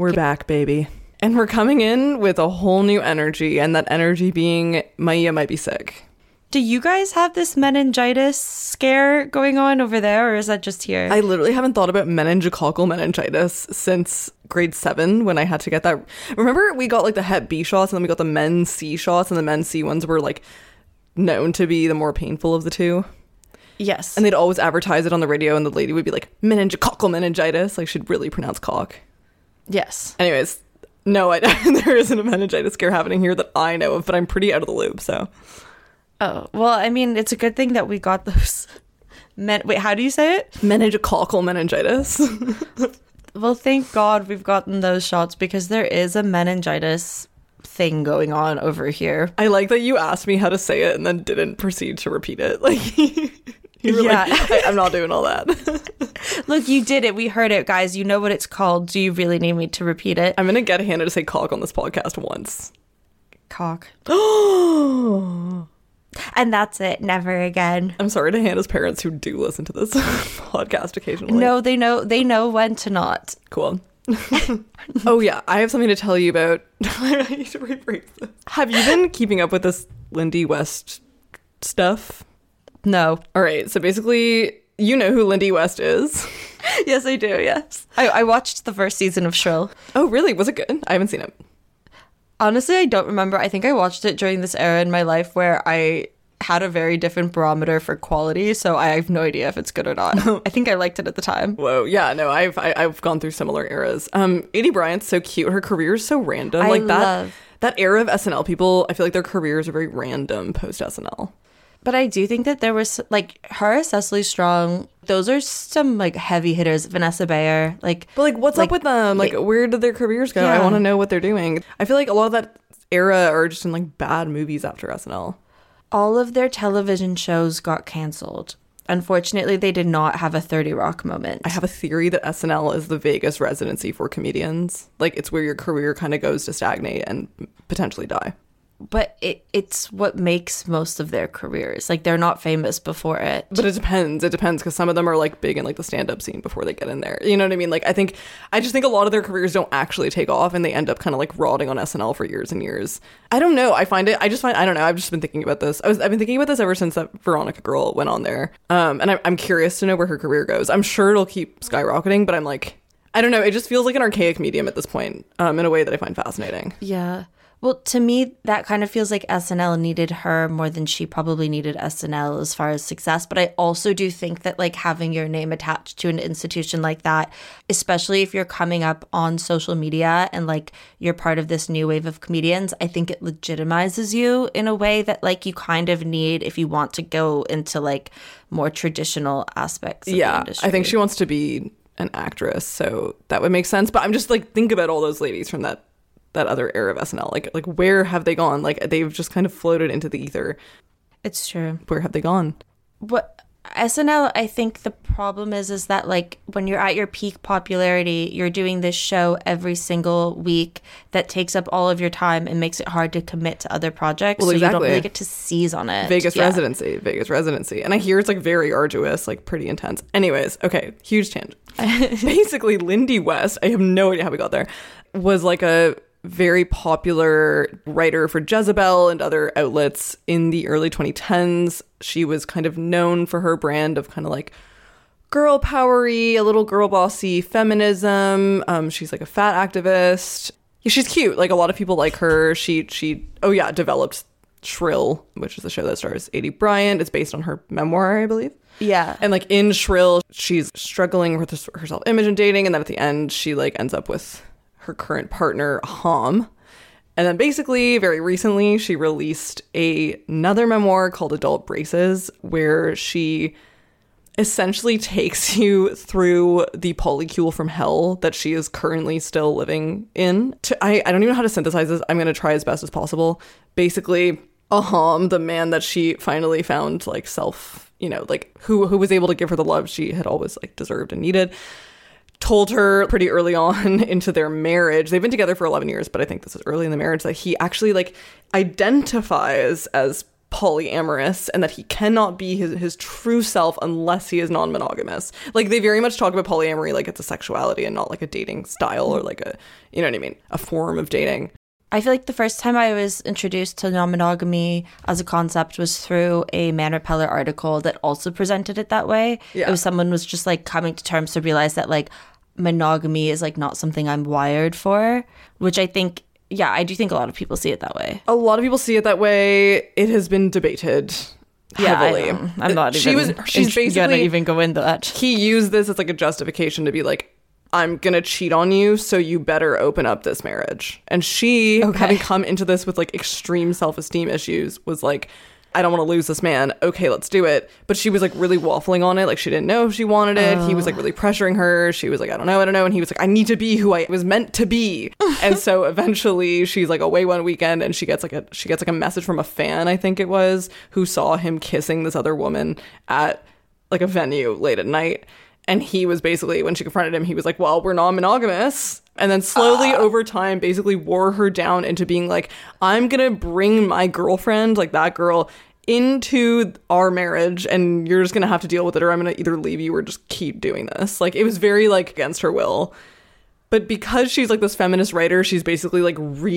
We're back, baby. And we're coming in with a whole new energy, and that energy being Maya might be sick. Do you guys have this meningitis scare going on over there, or is that just here? I literally haven't thought about meningococcal meningitis since grade 7 when I had to get that. Remember, we got like the Hep B shots, and then we got the Men C shots, and the Men C ones were like known to be the more painful of the two. Yes. And they'd always advertise it on the radio, and the lady would be like, meningococcal meningitis. Like, she'd really pronounce cock. Yes. Anyways, no, there isn't a meningitis scare happening here that I know of, but I'm pretty out of the loop, so. Oh, well, I mean, it's a good thing that we got those. Wait, how do you say it? Meningococcal meningitis. Well, thank God we've gotten those shots because there is a meningitis thing going on over here. I like that you asked me how to say it and then didn't proceed to repeat it. Like, you were Yeah. like, I'm not doing all that. Look, you did it. We heard it, guys. You know what it's called. Do you really need me to repeat it? I'm going to get Hannah to say cock on this podcast once. Cock. Oh. And that's it. Never again. I'm sorry to Hannah's parents who do listen to this podcast occasionally. No, they know when to not. Cool. Oh yeah, I have something to tell you about. I need to rephrase this. Have you been keeping up with this Lindy West stuff? No. All right, so basically, you know who Lindy West is. Yes, I do. Yes. I watched the first season of Shrill. Oh really? Was it good? I haven't seen it. Honestly, I don't remember. I think I watched it during this era in my life where I had a very different barometer for quality, so I have no idea if it's good or not. I think I liked it at the time. Whoa, yeah, no, I've gone through similar eras. Adie Bryant's so cute. Her career is so random. Like that era of SNL people, I feel like their careers are very random post SNL. But I do think that there was like her, Cecily Strong. Those are some like heavy hitters. Vanessa Bayer, like. But like, what's up with them? Like, where did their careers go? Yeah. I want to know what they're doing. I feel like a lot of that era are just in like bad movies after SNL. All of their television shows got canceled. Unfortunately, they did not have a 30 Rock moment. I have a theory that SNL is the Vegas residency for comedians. Like, it's where your career kind of goes to stagnate and potentially die. But it's what makes most of their careers. Like, they're not famous before it. But it depends. It depends because some of them are like big in like the stand-up scene before they get in there. You know what I mean? Like, I just think a lot of their careers don't actually take off and they end up kind of like rotting on SNL for years and years. I don't know. I don't know. I've just been thinking about this. I've been thinking about this ever since that Veronica girl went on there. And I'm curious to know where her career goes. I'm sure it'll keep skyrocketing, but I'm like, I don't know. It just feels like an archaic medium at this point, in a way that I find fascinating. Yeah. Well, to me, that kind of feels like SNL needed her more than she probably needed SNL as far as success. But I also do think that like having your name attached to an institution like that, especially if you're coming up on social media and like you're part of this new wave of comedians, I think it legitimizes you in a way that like you kind of need if you want to go into like more traditional aspects of the industry. I think she wants to be an actress, so that would make sense. But I'm just like, think about all those ladies from that other era of SNL. Like where have they gone? Like they've just kind of floated into the ether. It's true. Where have they gone? What SNL, I think the problem is that like when you're at your peak popularity, you're doing this show every single week that takes up all of your time and makes it hard to commit to other projects. Well, so exactly. You don't really get to seize on it. Vegas residency. And I hear it's like very arduous, like pretty intense. Anyways, okay, huge tangent. Basically, Lindy West, I have no idea how we got there, was like a very popular writer for Jezebel and other outlets in the early 2010s. She was kind of known for her brand of kind of like girl powery, a little girl bossy feminism. She's like a fat activist. Yeah, she's cute. Like a lot of people like her. She developed Shrill, which is the show that stars Adie Bryant. It's based on her memoir, I believe. Yeah. And like in Shrill, she's struggling with her self-image and dating, and then at the end she like ends up with her current partner, Hom. And then basically, very recently, she released another memoir called Adult Braces, where she essentially takes you through the polycule from hell that she is currently still living in. I don't even know how to synthesize this. I'm going to try as best as possible. Basically, Hom, the man that she finally found, like, like, who was able to give her the love she had always, like, deserved and needed, told her pretty early on into their marriage, they've been together for 11 years, but I think this is early in the marriage, that he actually like identifies as polyamorous and that he cannot be his true self unless he is non-monogamous. Like, they very much talk about polyamory like it's a sexuality and not like a dating style or like a, you know what I mean, a form of dating. I feel like the first time I was introduced to non-monogamy as a concept was through a Man Repeller article that also presented it that way. Yeah. It was someone was just like coming to terms to realize that like monogamy is like not something I'm wired for, which I think, yeah, I do think a lot of people see it that way. A lot of people see it that way. It has been debated heavily. I'm not even she's basically gonna even go into that. He used this as like a justification to be like, I'm gonna cheat on you, so you better open up this marriage. And she, having come into this with like extreme self-esteem issues, was like, I don't want to lose this man. Okay, let's do it. But she was like really waffling on it. Like, she didn't know if she wanted it. He was like really pressuring her. She was like, I don't know. And he was like, I need to be who I was meant to be. And so eventually she's like away one weekend and she gets like a message from a fan, I think it was, who saw him kissing this other woman at like a venue late at night. And he was basically, when she confronted him, he was like, well, we're non-monogamous. And then slowly over time basically wore her down into being like, I'm going to bring my girlfriend, like that girl, into our marriage, and you're just going to have to deal with it, or I'm going to either leave you or just keep doing this. Like, it was very like against her will. But because she's like this feminist writer, she's basically like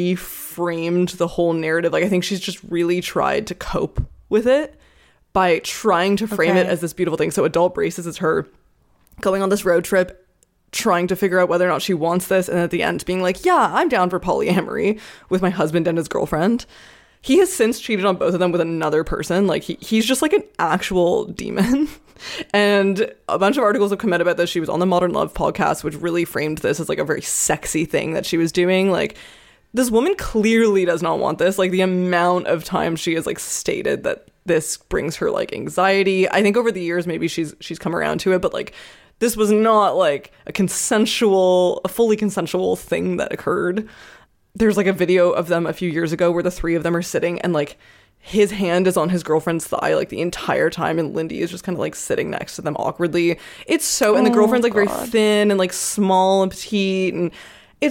reframed the whole narrative. Like, I think she's just really tried to cope with it by trying to frame it as this beautiful thing. So Adult Braces is her going on this road trip, trying to figure out whether or not she wants this, and at the end being like, yeah, I'm down for polyamory with my husband and his girlfriend. He has since cheated on both of them with another person. Like, he's just like an actual demon. And a bunch of articles have come out about this. She was on the Modern Love podcast, which really framed this as like a very sexy thing that she was doing. Like, this woman clearly does not want this. Like, the amount of times she has like stated that this brings her like anxiety. I think over the years maybe she's come around to it, but like, this was not like a fully consensual thing that occurred. There's like a video of them a few years ago where the three of them are sitting and like his hand is on his girlfriend's thigh like the entire time, and Lindy is just kind of like sitting next to them awkwardly. It's so, and the girlfriend's like very thin and like small and petite, and I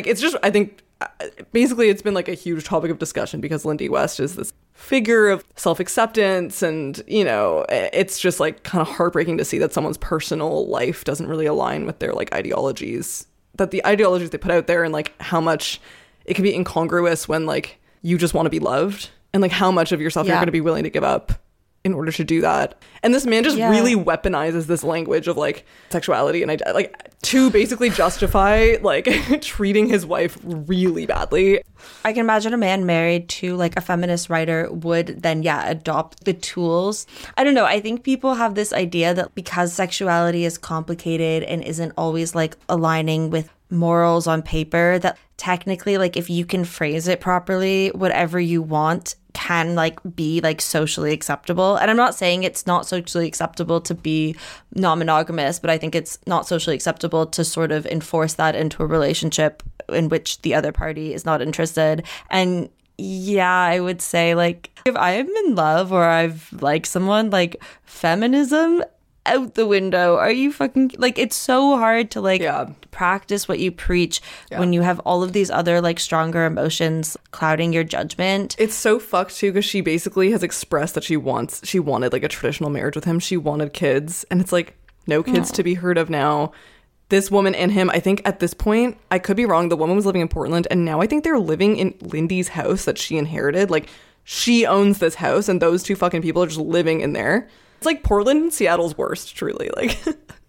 think basically it's been like a huge topic of discussion because Lindy West is this figure of self-acceptance, and you know, it's just like kind of heartbreaking to see that someone's personal life doesn't really align with their like ideologies, that the ideologies they put out there, and like how much it can be incongruous when like you just want to be loved, and like how much of yourself you're going to be willing to give up in order to do that. And this man just really weaponizes this language of like sexuality and like to basically justify like treating his wife really badly. I can imagine a man married to like a feminist writer would then adopt the tools. I don't know. I think people have this idea that because sexuality is complicated and isn't always like aligning with morals on paper, that technically like if you can phrase it properly, whatever you want can like be like socially acceptable. And I'm not saying it's not socially acceptable to be non-monogamous, but I think it's not socially acceptable to sort of enforce that into a relationship in which the other party is not interested. And yeah, I would say like if I'm in love or I've liked someone, like feminism out the window. Are you fucking like, it's so hard to like practice what you preach when you have all of these other like stronger emotions clouding your judgment. It's so fucked too, because she basically has expressed that she wanted like a traditional marriage with him. She wanted kids, and it's like no kids to be heard of now. This woman and him, I think at this point, I could be wrong, the woman was living in Portland, and now I think they're living in Lindy's house that she inherited. Like, she owns this house, and those two fucking people are just living in there. It's like Portland and Seattle's worst, truly. Like,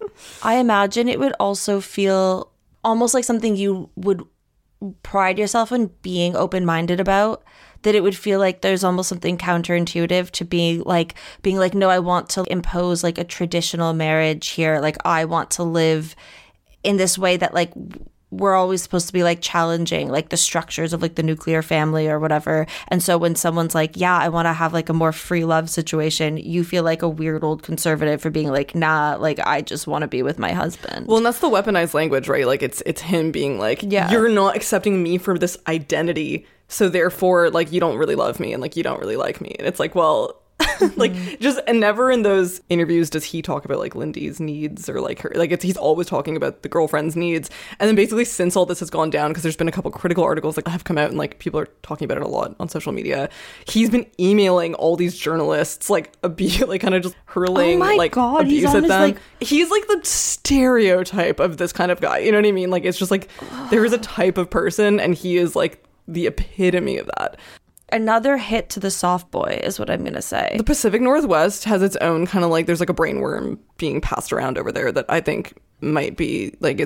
I imagine it would also feel almost like something you would pride yourself in being open-minded about, that it would feel like there's almost something counterintuitive to being like, no, I want to impose like a traditional marriage here. Like, I want to live in this way that like we're always supposed to be like challenging like the structures of like the nuclear family or whatever. And so when someone's like, yeah, I want to have like a more free love situation, you feel like a weird old conservative for being like, nah, like I just want to be with my husband. Well, and that's the weaponized language, right? Like it's him being like, you're not accepting me for this identity, so therefore like you don't really love me and like you don't really like me. And it's like, well, Like, just, and never in those interviews does he talk about like Lindy's needs or like her, like he's always talking about the girlfriend's needs. And then basically since all this has gone down, because there's been a couple critical articles that have come out and like people are talking about it a lot on social media, he's been emailing all these journalists, like like kind of just hurling like God, abuse he's at them. like... He's like the stereotype of this kind of guy, you know what I mean? Like, it's just like there is a type of person and he is like the epitome of that. Another hit to the soft boy is what I'm going to say. The Pacific Northwest has its own kind of like, there's like a brainworm being passed around over there that I think might be like,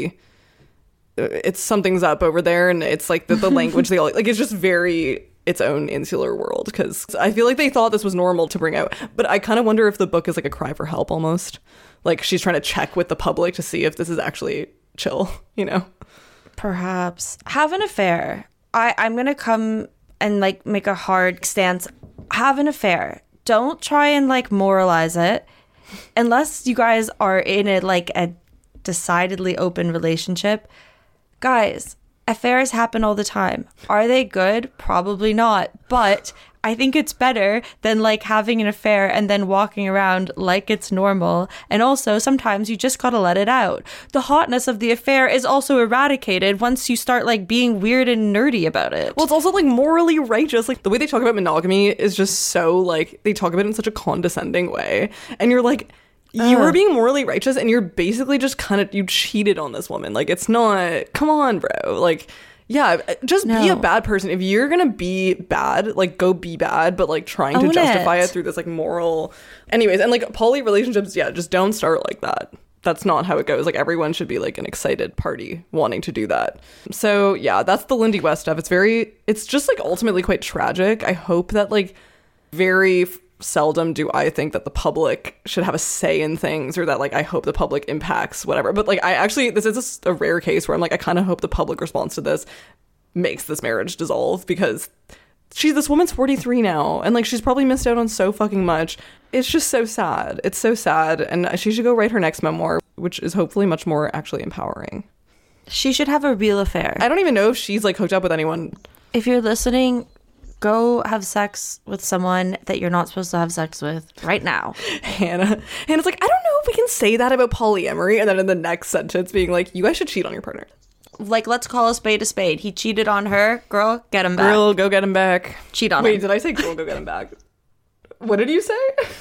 it's something's up over there. And it's like the language they all like, it's just very its own insular world. Because I feel like they thought this was normal to bring out. But I kind of wonder if the book is like a cry for help almost. Like she's trying to check with the public to see if this is actually chill, you know? Perhaps. Have an affair. I'm going to come and like make a hard stance. Have an affair. Don't try and like moralize it unless you guys are in a decidedly open relationship. Guys, affairs happen all the time. Are they good? Probably not. But I think it's better than like having an affair and then walking around like it's normal. And also sometimes you just gotta let it out. The hotness of the affair is also eradicated once you start like being weird and nerdy about it. Well, it's also like morally righteous. Like the way they talk about monogamy is just so like, they talk about it in such a condescending way. And you're like, you were being morally righteous and you're basically just kind of, you cheated on this woman. Like, it's not, come on, bro. Like, yeah, just be a bad person. If you're gonna be bad, like go be bad, but like trying to justify it through this like moral. Anyways, and like poly relationships, yeah, just don't start like that. That's not how it goes. Like everyone should be like an excited party wanting to do that. So yeah, that's the Lindy West stuff. It's just like ultimately quite tragic. I hope that like very seldom do I think that the public should have a say in things, or that like I hope the public impacts whatever. But like I actually, this is just a rare case where I'm like, I kind of hope the public response to this makes this marriage dissolve, because this woman's 43 now and like she's probably missed out on so fucking much. It's just so sad. It's so sad. And she should go write her next memoir, which is hopefully much more actually empowering. She should have a real affair. I don't even know if she's like hooked up with anyone. If you're listening, go have sex with someone that you're not supposed to have sex with right now. Hannah's like, I don't know if we can say that about polyamory. And then in the next sentence being like, you guys should cheat on your partner. Like, let's call a spade a spade. He cheated on her. Girl, get him back. Girl, go get him back. Cheat on him. Wait, did I say girl, go get him back? What did you say?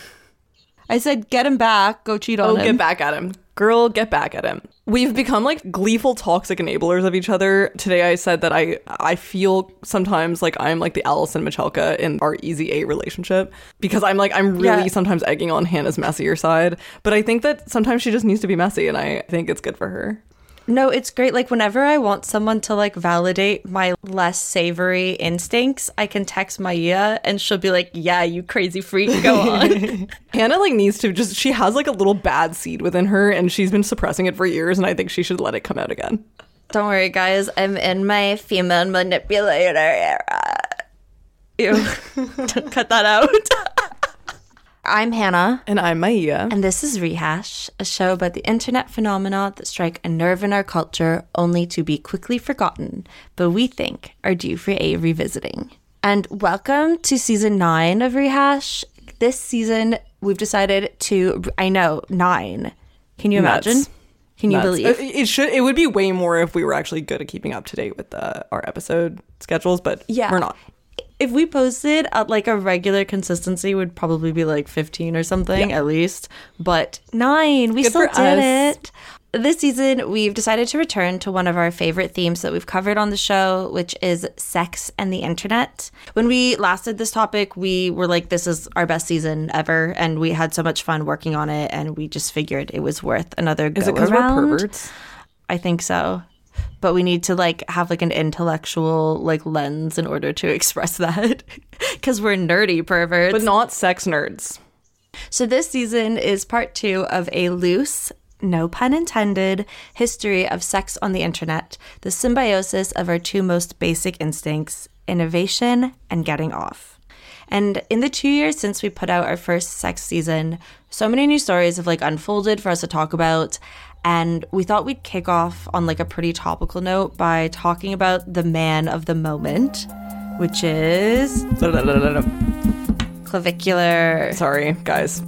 I said get him back. Go cheat on him. Oh, get back at him. Girl, get back at him. We've become like gleeful toxic enablers of each other. Today I said that I feel sometimes like I'm like the Allison Michalka in our Easy A relationship, because I'm really sometimes egging on Hannah's messier side. But I think that sometimes she just needs to be messy, and I think it's good for her. No, it's great. Like whenever I want someone to like validate my less savory instincts, I can text Maya and she'll be like, yeah, you crazy freak, go on. Hannah like needs to she has like a little bad seed within her and she's been suppressing it for years, and I think she should let it come out again. Don't worry, guys. I'm in my female manipulator era. Ew. Cut that out. I'm Hannah. And I'm Maya. And this is Rehash, a show about the internet phenomena that strike a nerve in our culture only to be quickly forgotten, but we think are due for a revisiting. And welcome to season 9 of Rehash. This season, we've decided to, 9. Can you imagine? Can you believe? It would be way more if we were actually good at keeping up to date with our episode schedules, but we're not. If we posted at like a regular consistency, would probably be like 15 or something at least. But 9, we still did it. This season, we've decided to return to one of our favorite themes that we've covered on the show, which is sex and the internet. When we last did this topic, we were like, this is our best season ever. And we had so much fun working on it. And we just figured it was worth another go around. Is it because we're perverts? I think so. But we need to like have like an intellectual like lens in order to express that, because we're nerdy perverts. But not sex nerds. So this season is part 2 of a loose, no pun intended, history of sex on the internet, the symbiosis of our 2 most basic instincts, innovation and getting off. And in the 2 years since we put out our first sex season, so many new stories have like unfolded for us to talk about. And we thought we'd kick off on like a pretty topical note by talking about the man of the moment, which is Clavicular. Sorry, guys.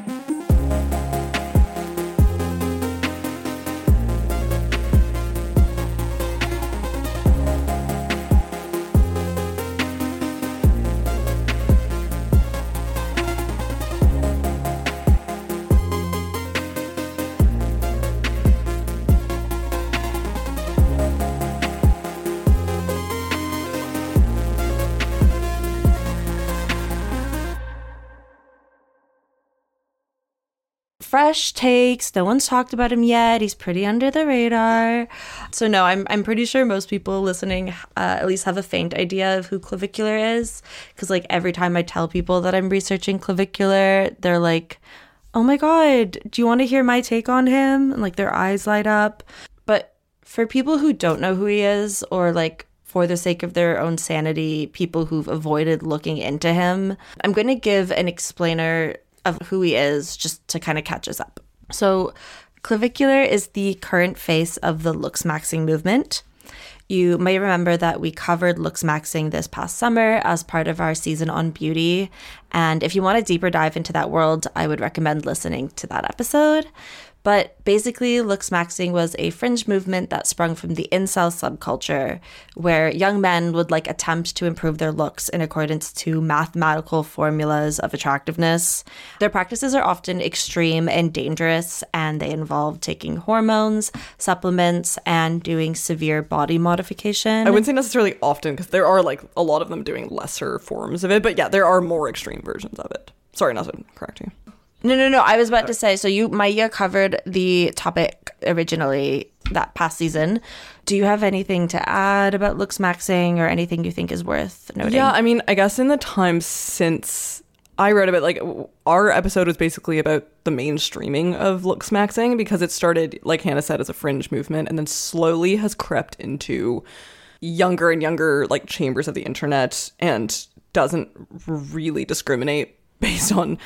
Fresh takes. No one's talked about him yet. He's pretty under the radar. So no, I'm pretty sure most people listening at least have a faint idea of who Clavicular is. Because like every time I tell people that I'm researching Clavicular, they're like, oh my God, do you want to hear my take on him? And like their eyes light up. But for people who don't know who he is, or like for the sake of their own sanity, people who've avoided looking into him, I'm going to give an explainer of who he is just to kind of catch us up. So Clavicular is the current face of the Looksmaxing movement. You may remember that we covered Looksmaxing this past summer as part of our season on beauty. And if you want a deeper dive into that world, I would recommend listening to that episode. But basically, Looksmaxing was a fringe movement that sprung from the incel subculture, where young men would like attempt to improve their looks in accordance to mathematical formulas of attractiveness. Their practices are often extreme and dangerous, and they involve taking hormones, supplements, and doing severe body modification. I wouldn't say necessarily often, because there are like a lot of them doing lesser forms of it, but yeah, there are more extreme versions of it. Sorry, not to correct you. No. I was about to say, so Maya covered the topic originally that past season. Do you have anything to add about Looksmaxing or anything you think is worth noting? Yeah, I mean, I guess in the time since I wrote about, like, our episode was basically about the mainstreaming of Looksmaxing, because it started, like Hannah said, as a fringe movement and then slowly has crept into younger and younger, like, chambers of the internet and doesn't really discriminate based on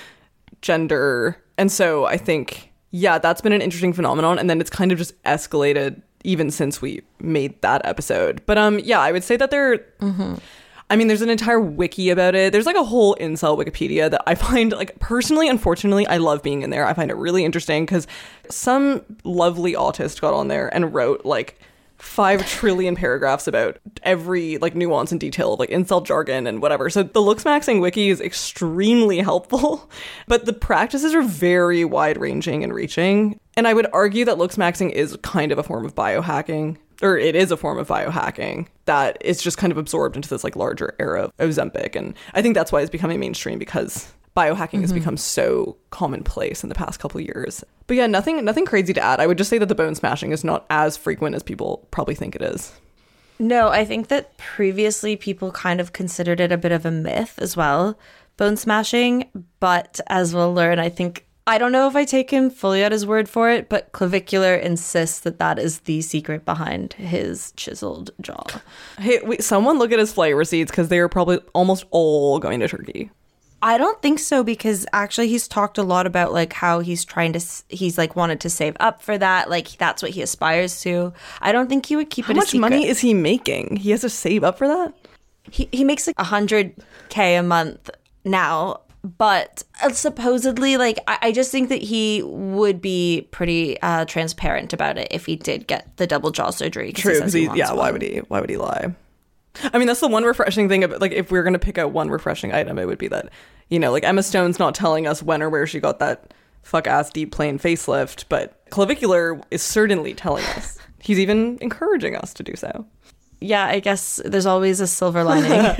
gender. And so I think, yeah, that's been an interesting phenomenon, and then it's kind of just escalated even since we made that episode. But yeah, I would say that I mean, there's an entire wiki about it. There's like a whole incel Wikipedia that I find, like, personally, unfortunately, I love being in there. I find it really interesting because some lovely autist got on there and wrote like 5 trillion paragraphs about every like nuance and detail of like incel jargon and whatever. So the Looksmaxing wiki is extremely helpful, but the practices are very wide-ranging and reaching. And I would argue that Looksmaxing is kind of a form of biohacking, or it is a form of biohacking that is just kind of absorbed into this like larger era of Ozempic. And I think that's why it's becoming mainstream, because biohacking has become so commonplace in the past couple of years. But yeah, nothing crazy to add. I would just say that the bone smashing is not as frequent as people probably think it is. No, I think that previously people kind of considered it a bit of a myth as well, bone smashing. But as we'll learn, I don't know if I take him fully at his word for it, but Clavicular insists that that is the secret behind his chiseled jaw. Hey, someone look at his flight receipts, because they are probably almost all going to Turkey. I don't think so, because actually he's talked a lot about like how he's like wanted to save up for that. Like that's what he aspires to. I don't think he would keep it a secret. How much money is he making? He has to save up for that? He makes like $100K a month now, but supposedly, like, I just think that he would be pretty transparent about it if he did get the double jaw surgery. True, because why would he lie? I mean, that's the one refreshing thing about, like, if we're going to pick out one refreshing item, it would be that, you know, like, Emma Stone's not telling us when or where she got that fuck-ass deep plane facelift, but Clavicular is certainly telling us. He's even encouraging us to do so. Yeah, I guess there's always a silver lining.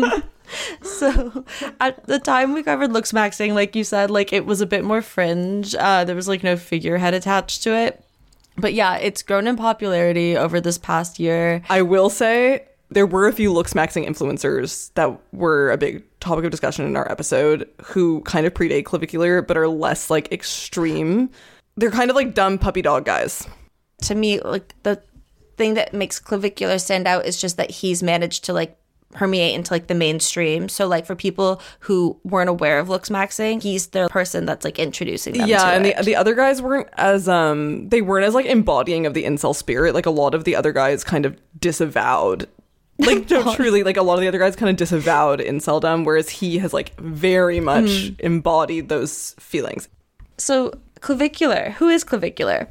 So at the time we covered Looksmaxing, like you said, like, it was a bit more fringe. There was, like, no figurehead attached to it. But yeah, it's grown in popularity over this past year. I will say there were a few Looksmaxing influencers that were a big topic of discussion in our episode who kind of predate Clavicular but are less, like, extreme. They're kind of like dumb puppy dog guys. To me, like, the thing that makes Clavicular stand out is just that he's managed to, like, permeate into, like, the mainstream. So, like, for people who weren't aware of Looksmaxing, he's the person that's, like, introducing them to and it. the other guys weren't as like, embodying of the incel spirit. Like, a lot of the other guys kind of disavowed Like, no, truly, like, a lot of the other guys kind of disavowed inceldom, whereas he has, like, very much embodied those feelings. So, Clavicular. Who is Clavicular?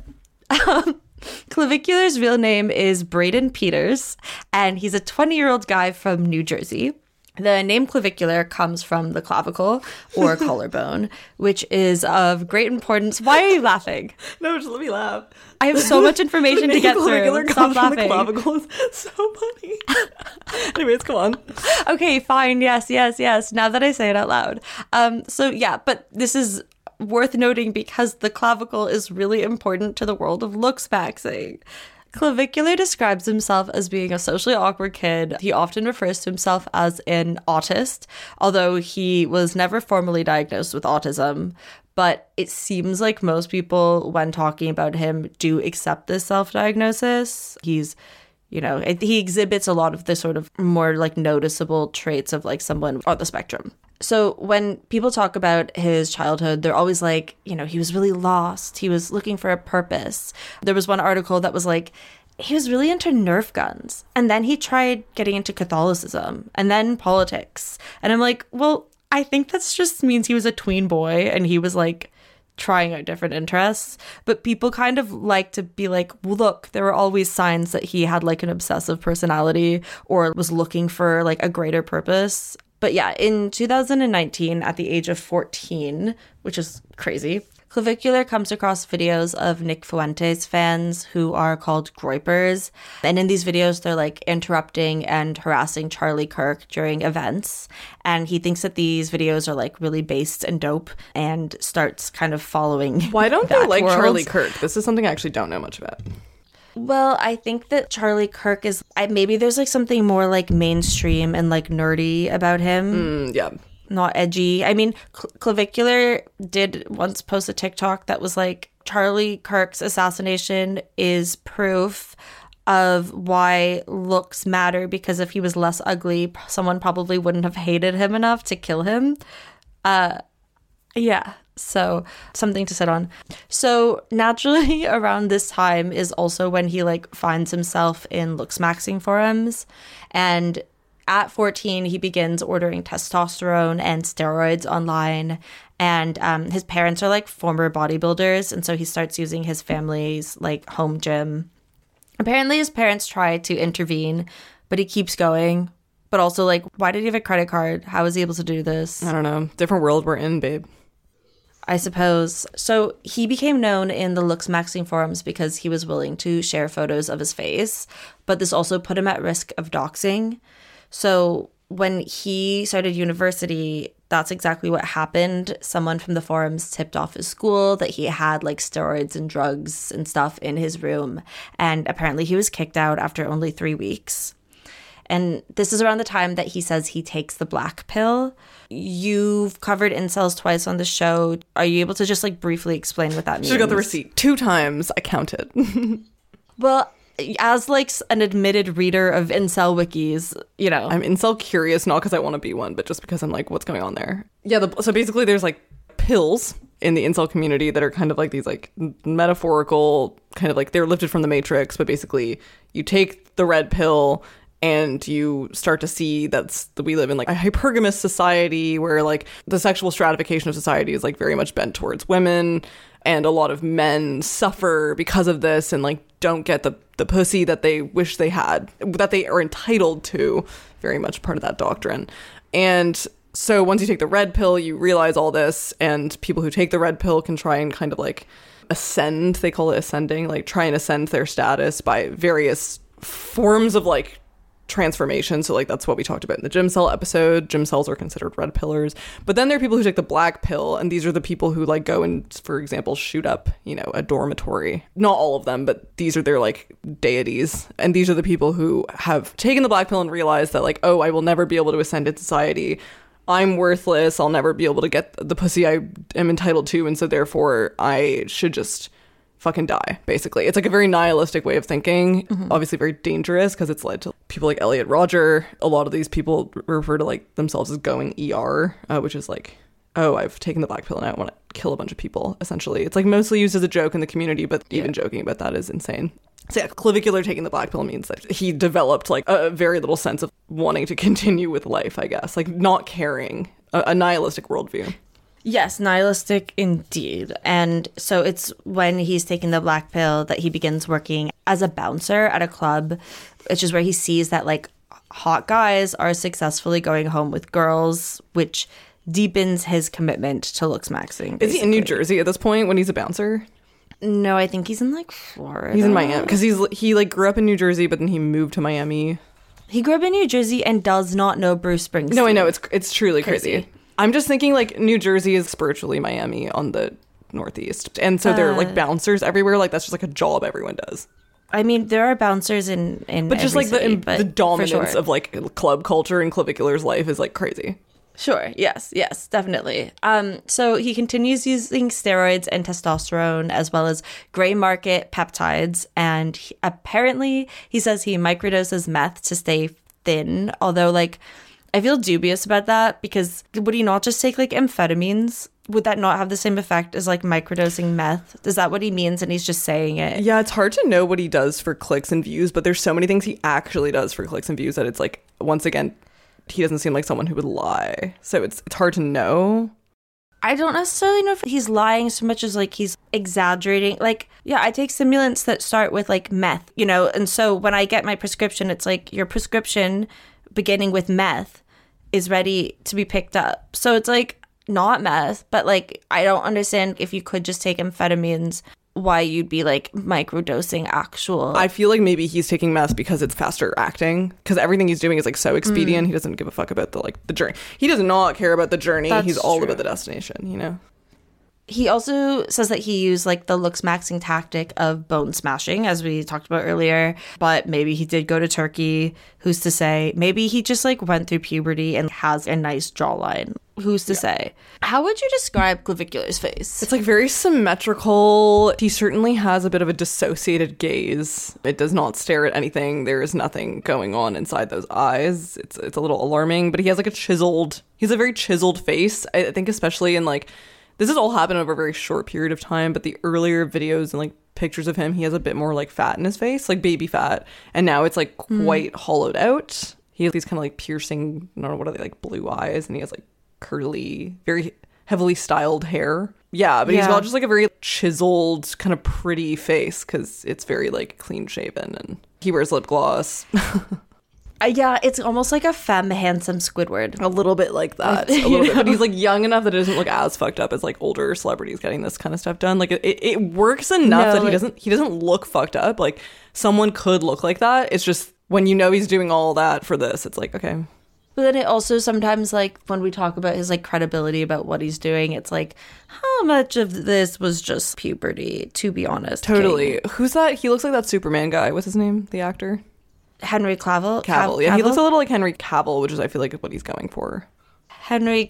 Clavicular's real name is Braden Peters, and he's a 20-year-old guy from New Jersey. The name clavicular comes from the clavicle or collarbone, which is of great importance. Why are you laughing? No, just let me laugh. I have so much information to get through. Stop laughing. The clavicle is so funny. Anyways, come on. Okay, fine. Yes. Now that I say it out loud. So yeah, but this is worth noting because the clavicle is really important to the world of looks maxing. Clavicular describes himself as being a socially awkward kid. He often refers to himself as an autist, although he was never formally diagnosed with autism. But it seems like most people, when talking about him, do accept this self-diagnosis. He's, you know, he exhibits a lot of the sort of more like noticeable traits of like someone on the spectrum. So when people talk about his childhood, they're always like, you know, he was really lost. He was looking for a purpose. There was one article that was like, he was really into Nerf guns. And then he tried getting into Catholicism and then politics. And I'm like, well, I think that's just means he was a tween boy and he was like trying out different interests. But people kind of like to be like, well, look, there were always signs that he had like an obsessive personality or was looking for like a greater purpose. But yeah, in 2019, at the age of 14, which is crazy, Clavicular comes across videos of Nick Fuentes fans who are called Groypers. And in these videos, they're like interrupting and harassing Charlie Kirk during events. And he thinks that these videos are like really based and dope and starts kind of following. Why don't they like Charlie Kirk? This is something I actually don't know much about. Well, I think that Charlie Kirk is, maybe there's like something more like mainstream and like nerdy about him. Yeah. Not edgy. I mean, Clavicular did once post a TikTok that was like, Charlie Kirk's assassination is proof of why looks matter, because if he was less ugly, someone probably wouldn't have hated him enough to kill him. Yeah. So something to sit on. So naturally around this time is also when he like finds himself in looks maxing forums. And at 14, he begins ordering testosterone and steroids online. And his parents are like former bodybuilders. And so he starts using his family's like home gym. Apparently his parents try to intervene, but he keeps going. But also like, why did he have a credit card? How was he able to do this? I don't know. Different world we're in, babe. I suppose. So he became known in the looks maxing forums because he was willing to share photos of his face, but this also put him at risk of doxing. So when he started university, that's exactly what happened. Someone from the forums tipped off his school that he had like steroids and drugs and stuff in his room. And apparently he was kicked out after only 3 weeks. And this is around the time that he says he takes the black pill. You've covered incels twice on the show. Are you able to just like briefly explain what that means? Should have got the receipt 2 times. I counted. Well, as like an admitted reader of incel wikis, you know. I'm incel curious, not because I want to be one, but just because I'm like, what's going on there? Yeah, so basically there's like pills in the incel community that are kind of like these like metaphorical, kind of like they're lifted from the Matrix, but basically you take the red pill and you start to see that we live in like a hypergamous society where like the sexual stratification of society is like very much bent towards women, and a lot of men suffer because of this and like don't get the pussy that they wish they had, that they are entitled to, very much part of that doctrine. And so once you take the red pill, you realize all this, and people who take the red pill can try and kind of like ascend, they call it ascending, like try and ascend their status by various forms of like transformation. So like that's what we talked about in the gym cell episode. Gym cells are considered red pillars. But then there are people who take the black pill, and these are the people who like go and, for example, shoot up, you know, a dormitory. Not all of them, but these are their like deities. And these are the people who have taken the black pill and realized that like, oh, I will never be able to ascend in society. I'm worthless. I'll never be able to get the pussy I am entitled to. And so therefore I should just fucking die, basically. It's like a very nihilistic way of thinking, obviously very dangerous because it's led to people like Elliot Rodger. A lot of these people refer to like themselves as going ER, which is like, oh, I've taken the black pill and I want to kill a bunch of people, essentially. It's like mostly used as a joke in the community, but even joking about that is insane. So yeah, clavicular taking the black pill means that he developed like a very little sense of wanting to continue with life, I guess, like not caring, a nihilistic worldview. Yes, nihilistic indeed. And so it's when he's taking the black pill that he begins working as a bouncer at a club, which is where he sees that like hot guys are successfully going home with girls, which deepens his commitment to looks maxing. Is he in New Jersey at this point when he's a bouncer? No, I think he's in like Florida. He's in Miami because he like grew up in New Jersey, but then he moved to Miami. He grew up in New Jersey and does not know Bruce Springsteen. No, I know, it's truly crazy. I'm just thinking like New Jersey is spiritually Miami on the Northeast, and so there are like bouncers everywhere. Like that's just like a job everyone does. I mean, there are bouncers in but just every like city, the dominance of like club culture in Clavicular's life is like crazy. Sure. Yes, definitely. So he continues using steroids and testosterone as well as gray market peptides. And apparently he says he microdoses meth to stay thin. Although, like, I feel dubious about that because would he not just take like amphetamines? Would that not have the same effect as like microdosing meth? Is that what he means and he's just saying it? Yeah, it's hard to know what he does for clicks and views, but there's so many things he actually does for clicks and views that it's like, once again, he doesn't seem like someone who would lie. So it's hard to know. I don't necessarily know if he's lying so much as like he's exaggerating. Like, yeah, I take stimulants that start with like meth, you know, and so when I get my prescription, it's like your prescription beginning with meth is ready to be picked up. So it's like not meth, but like I don't understand if you could just take amphetamines, why you'd be like microdosing actual. I feel like maybe he's taking meth because it's faster acting, because everything he's doing is like so expedient. He doesn't give a fuck about the journey. He does not care about the journey. That's he's all true. about the destination, you know. He also says that he used like the looks maxing tactic of bone smashing, as we talked about earlier, but maybe he did go to Turkey. Who's to say? Maybe he just like went through puberty and has a nice jawline. Who's to say? How would you describe Clavicular's face? It's like very symmetrical. He certainly has a bit of a dissociated gaze. It does not stare at anything. There is nothing going on inside those eyes. It's a little alarming, but he has like he's a very chiseled face. I think especially in like, this has all happened over a very short period of time, but the earlier videos and like pictures of him, he has a bit more like fat in his face, like baby fat. And now it's like quite hollowed out. He has these kind of like piercing, I don't know, what are they, like blue eyes, and he has like curly, very heavily styled hair. Yeah, but he's got just like a very chiseled, kind of pretty face because it's very like clean shaven, and he wears lip gloss. Yeah, it's almost like a femme handsome Squidward. A little bit like that. A little bit. But he's like young enough that it doesn't look as fucked up as like older celebrities getting this kind of stuff done. Like it works enough that he doesn't look fucked up. Like someone could look like that. It's just when you know he's doing all that for this, it's like, okay. But then it also sometimes, like, when we talk about his, like, credibility about what he's doing, it's like, how much of this was just puberty, to be honest? Totally. King? Who's that? He looks like that Superman guy. What's his name? The actor? Henry Cavill? Cavill. Yeah, he looks a little like Henry Cavill, which is, I feel like, what he's going for. Henry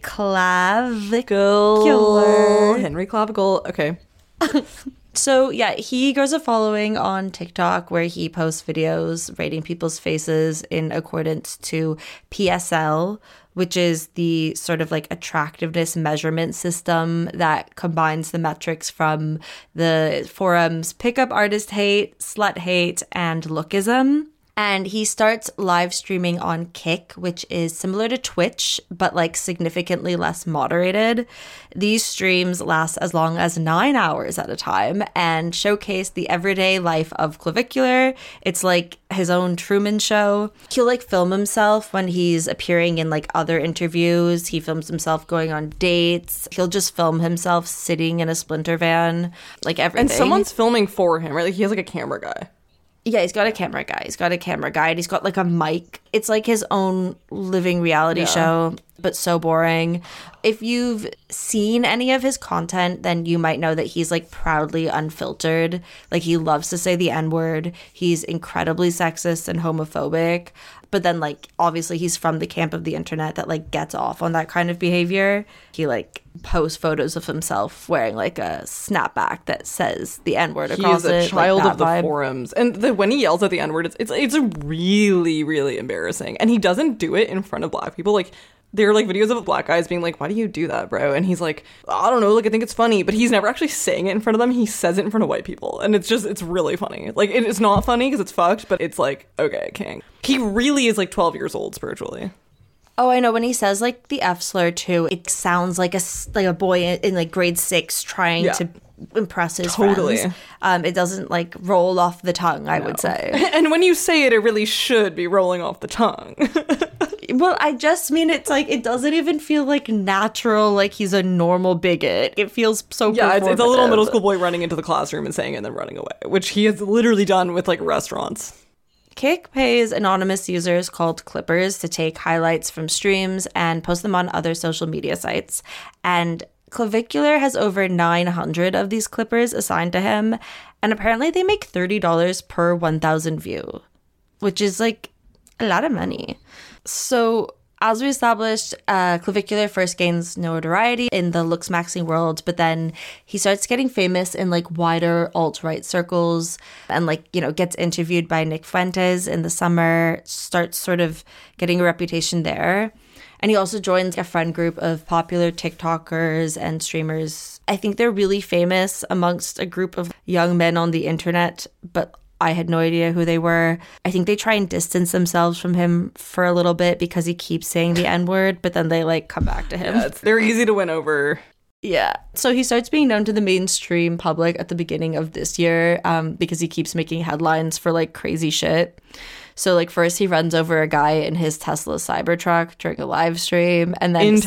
Clavicle. Henry Clavicle. Okay. So, yeah, he grows a following on TikTok where he posts videos rating people's faces in accordance to PSL, which is the sort of like attractiveness measurement system that combines the metrics from the forums Pickup Artist Hate, Slut Hate, and Lookism. And he starts live streaming on Kick, which is similar to Twitch, but like significantly less moderated. These streams last as long as 9 hours at a time and showcase the everyday life of Clavicular. It's like his own Truman Show. He'll like film himself when he's appearing in like other interviews. He films himself going on dates. He'll just film himself sitting in a Splinter van, like everything. And someone's filming for him, right? Like he has like a camera guy. Yeah, he's got a camera guy. He's got a camera guy, and he's got like a mic. It's like his own living reality show, but so boring. If you've seen any of his content, then you might know that he's like proudly unfiltered. Like he loves to say the N-word. He's incredibly sexist and homophobic. But then like obviously he's from the camp of the internet that like gets off on that kind of behavior. He like posts photos of himself wearing like a snapback that says the N-word across it. He is a child like of the vibe. forums. And when he yells at the N-word, it's really, really embarrassing. And he doesn't do it in front of black people. Like They're like videos of black guys being like, why do you do that, bro? And he's like, I don't know, like I think it's funny, but he's never actually saying it in front of them. He says it in front of white people, and it's really funny. Like it's not funny because it's fucked, but it's like, okay, king. He really is like 12 years old spiritually. Oh, I know. When he says like the F slur too, it sounds like a boy in like grade 6 trying to impress his friends. It doesn't like roll off the tongue, I would say. And when you say it, it really should be rolling off the tongue. Well, I just mean it's like it doesn't even feel like natural, like he's a normal bigot. It feels so it's a little performative. middle school boy running into the classroom and saying it and then running away, which he has literally done with like restaurants. Kik pays anonymous users called Clippers to take highlights from streams and post them on other social media sites. And Clavicular has over 900 of these Clippers assigned to him. And apparently they make $30 per 1,000 view, which is like a lot of money. So as we established, Clavicular first gains notoriety in the looks maxing world, but then he starts getting famous in like wider alt-right circles and like, you know, gets interviewed by Nick Fuentes in the summer, starts sort of getting a reputation there. And he also joins a friend group of popular TikTokers and streamers. I think they're really famous amongst a group of young men on the internet, but I had no idea who they were. I think they try and distance themselves from him for a little bit because he keeps saying the N-word, but then they like come back to him. Yeah, they're easy to win over. Yeah. So he starts being known to the mainstream public at the beginning of this year because he keeps making headlines for like crazy shit. So like first he runs over a guy in his Tesla Cybertruck during a live stream and then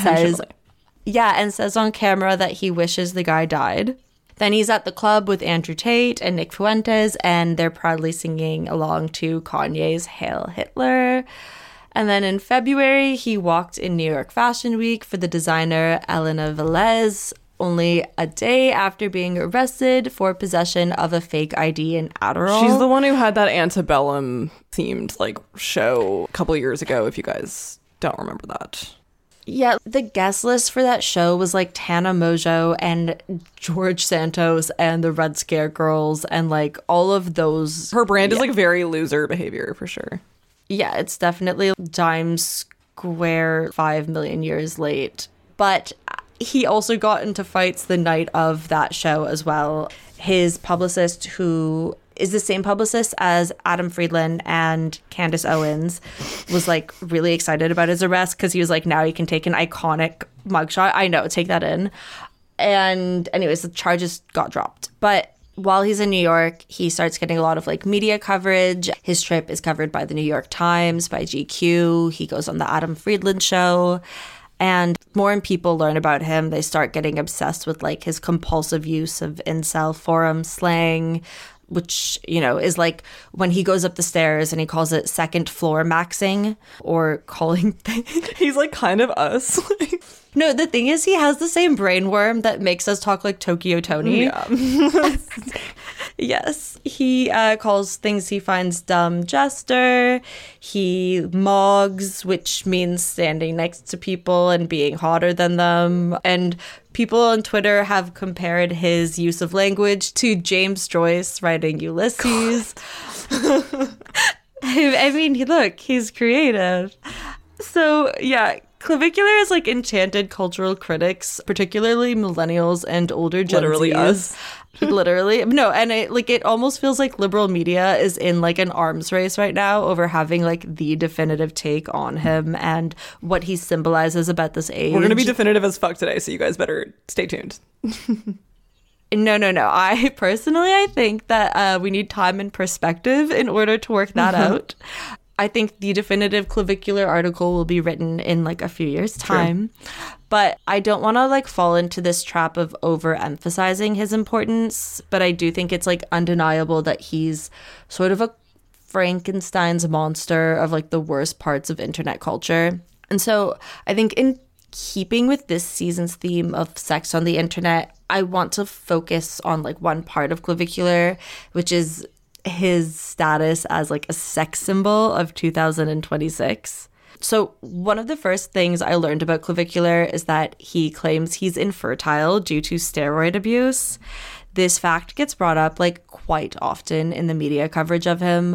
says on camera that he wishes the guy died. Then he's at the club with Andrew Tate and Nick Fuentes, and they're proudly singing along to Kanye's Hail Hitler. And then in February, he walked in New York Fashion Week for the designer Elena Velez, only a day after being arrested for possession of a fake ID and Adderall. She's the one who had that antebellum themed like show a couple of years ago, if you guys don't remember that. Yeah, the guest list for that show was like Tana Mojo and George Santos and the Red Scare Girls and like all of those. Her brand is like very loser behavior for sure. Yeah, it's definitely Times Square 5 million years late. But he also got into fights the night of that show as well. His publicist, who is the same publicist as Adam Friedland and Candace Owens, was like really excited about his arrest because he was like, now he can take an iconic mugshot. I know, take that in. And anyways, the charges got dropped. But while he's in New York, he starts getting a lot of like media coverage. His trip is covered by the New York Times, by GQ. He goes on the Adam Friedland show. And more people learn about him. They start getting obsessed with like his compulsive use of incel forum slang, which, you know, is like when he goes up the stairs and he calls it second floor maxing or calling he's like kind of us. No, the thing is he has the same brainworm that makes us talk like Tokyo Tony. Yeah. Yes. He calls things he finds dumb jester. He mogs, which means standing next to people and being hotter than them. And people on Twitter have compared his use of language to James Joyce writing Ulysses. I mean, look, he's creative. So, yeah, Clavicular is like enchanted cultural critics, particularly millennials and older Gen Literally Zs. us. Literally. No, and it almost feels like liberal media is in like an arms race right now over having like the definitive take on him and what he symbolizes about this age. We're going to be definitive as fuck today, so you guys better stay tuned. No. I think that we need time and perspective in order to work that out. I think the definitive Clavicular article will be written in like a few years' time. True. But I don't want to like fall into this trap of overemphasizing his importance. But I do think it's like undeniable that he's sort of a Frankenstein's monster of like the worst parts of internet culture. And so I think in keeping with this season's theme of sex on the internet, I want to focus on like one part of Clavicular, which is his status as like a sex symbol of 2026. So one of the first things I learned about Clavicular is that he claims he's infertile due to steroid abuse. This fact gets brought up like quite often in the media coverage of him.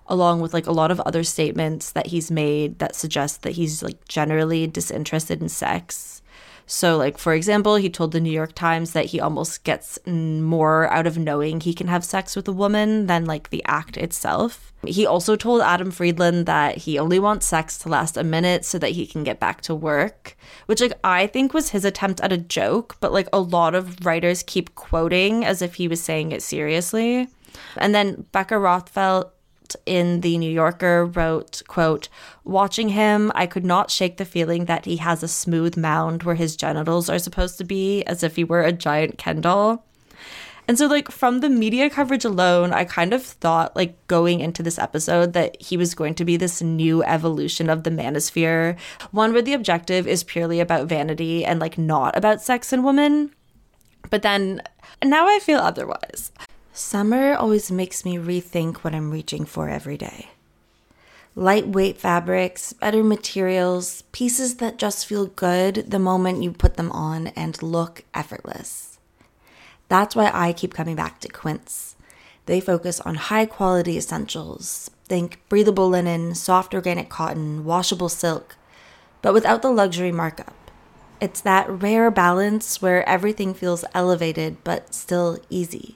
along with like a lot of other statements that he's made that suggest that he's like generally disinterested in sex. So like, for example, he told the New York Times that he almost gets more out of knowing he can have sex with a woman than like the act itself. He also told Adam Friedland that he only wants sex to last a minute so that he can get back to work, which like I think was his attempt at a joke, but like a lot of writers keep quoting as if he was saying it seriously. And then Becca Rothfeld in The New Yorker wrote, quote, "Watching him, I could not shake the feeling that he has a smooth mound where his genitals are supposed to be, as if he were a giant Ken doll." And so like from the media coverage alone, I kind of thought like going into this episode that he was going to be this new evolution of the manosphere, one where the objective is purely about vanity and like not about sex and women. But then now I feel otherwise. Summer always makes me rethink what I'm reaching for every day. Lightweight fabrics, better materials, pieces that just feel good the moment you put them on and look effortless. That's why I keep coming back to Quince. They focus on high-quality essentials. Think breathable linen, soft organic cotton, washable silk, but without the luxury markup. It's that rare balance where everything feels elevated but still easy.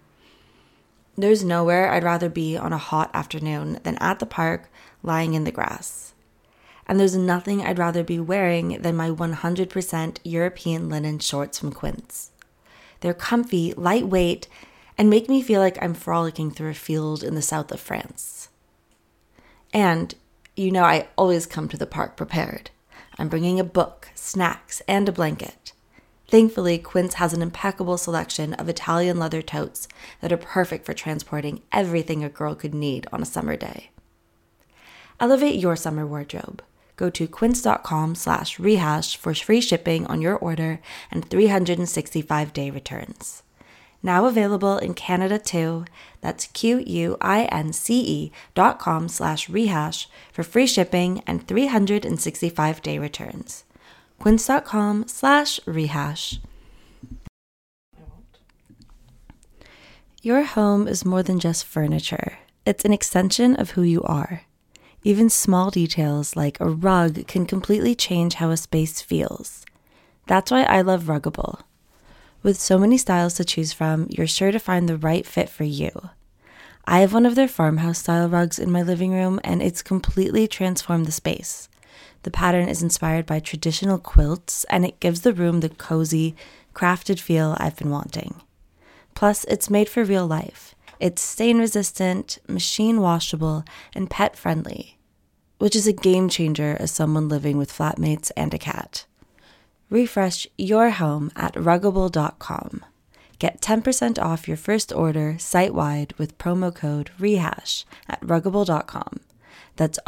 There's nowhere I'd rather be on a hot afternoon than at the park lying in the grass. And there's nothing I'd rather be wearing than my 100% European linen shorts from Quince. They're comfy, lightweight, and make me feel like I'm frolicking through a field in the south of France. And, you know, I always come to the park prepared. I'm bringing a book, snacks, and a blanket. Thankfully, Quince has an impeccable selection of Italian leather totes that are perfect for transporting everything a girl could need on a summer day. Elevate your summer wardrobe. Go to quince.com/rehash for free shipping on your order and 365-day returns. Now available in Canada too. That's QUINCE.com/rehash for free shipping and 365-day returns. Quince.com/rehash. Your home is more than just furniture. It's an extension of who you are. Even small details like a rug can completely change how a space feels. That's why I love Ruggable. With so many styles to choose from, you're sure to find the right fit for you. I have one of their farmhouse style rugs in my living room, and it's completely transformed the space. The pattern is inspired by traditional quilts, and it gives the room the cozy, crafted feel I've been wanting. Plus, it's made for real life. It's stain-resistant, machine-washable, and pet-friendly, which is a game changer as someone living with flatmates and a cat. Refresh your home at Ruggable.com. Get 10% off your first order site-wide with promo code REHASH at Ruggable.com. That's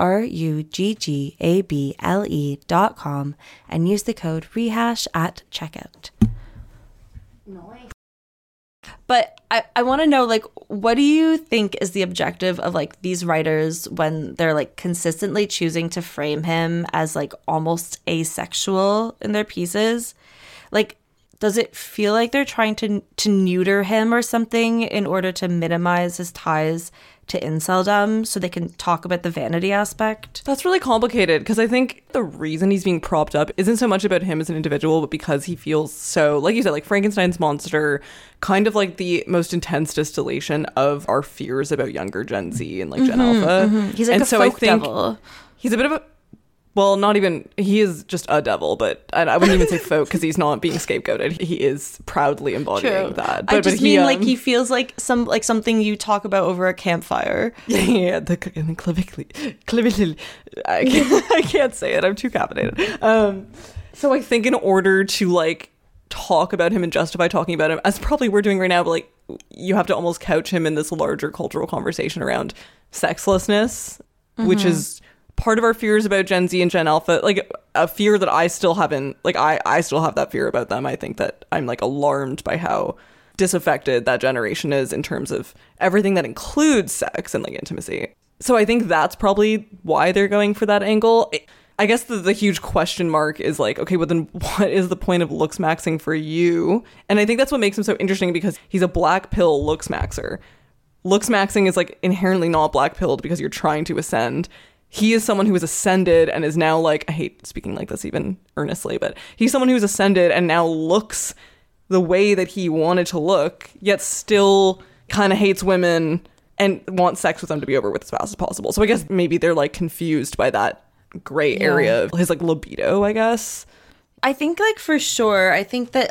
RUGGABLE.com and use the code REHASH at checkout. Nice. But I want to know, like, what do you think is the objective of, like, these writers when they're, like, consistently choosing to frame him as, like, almost asexual in their pieces? Like, does it feel like they're trying to neuter him or something in order to minimize his ties to inceldom so they can talk about the vanity aspect? That's really complicated because I think the reason he's being propped up isn't so much about him as an individual, but because he feels so, like you said, like Frankenstein's monster, kind of like the most intense distillation of our fears about younger Gen Z and like Gen Alpha. Mm-hmm. He's like a folk devil. He's a bit of a, well, not even, he is just a devil, but I wouldn't even say folk because he's not being scapegoated. He is proudly embodying that. But, I just mean like he feels like something you talk about over a campfire. Yeah, the claviculi. I can't say it. I'm too caffeinated. So I think in order to like talk about him and justify talking about him, as probably we're doing right now, but like you have to almost couch him in this larger cultural conversation around sexlessness, which is part of our fears about Gen Z and Gen Alpha, like a fear that I still haven't, like I still have that fear about them. I think that I'm like alarmed by how disaffected that generation is in terms of everything that includes sex and like intimacy. So I think that's probably why they're going for that angle. I guess the huge question mark is like, okay, well then what is the point of looks maxing for you? And I think that's what makes him so interesting because he's a black pill looks maxer. looks maxing is like inherently not black pilled because you're trying to ascend. He is someone who has ascended and is now like, I hate speaking like this even earnestly, but he's someone who's ascended and now looks the way that he wanted to look, yet still kind of hates women and wants sex with them to be over with as fast as possible. So I guess maybe they're like confused by that gray area of his like libido, I guess. I think like for sure, I think that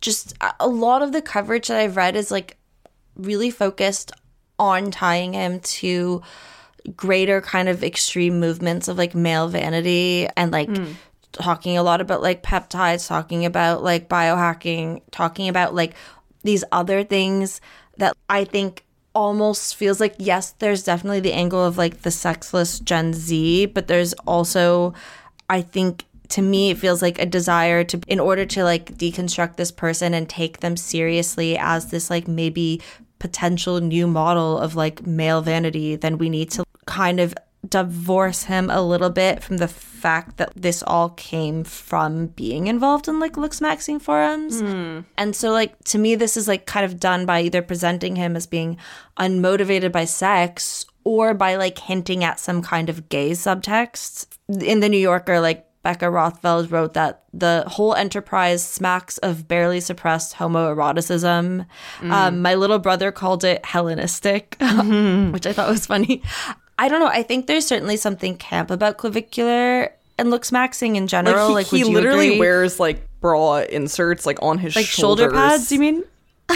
a lot of the coverage that I've read is like really focused on tying him to greater kind of extreme movements of like male vanity and like talking a lot about like peptides, talking about like biohacking, talking about like these other things that I think almost feels like, yes, there's definitely the angle of like the sexless Gen Z, but there's also, I think, to me, it feels like a desire to, in order to like deconstruct this person and take them seriously as this like maybe potential new model of like male vanity, then we need to kind of divorce him a little bit from the fact that this all came from being involved in like looks maxing forums. And so like to me this is like kind of done by either presenting him as being unmotivated by sex or by like hinting at some kind of gay subtext. In the New Yorker, like Becca Rothfeld wrote that the whole enterprise smacks of barely suppressed homoeroticism. My little brother called it Hellenistic, which I thought was funny. I don't know. I think there's certainly something camp about clavicular and looks maxing in general. Like he literally agree? wears like bra inserts like on his like shoulders. Shoulder pads, you mean?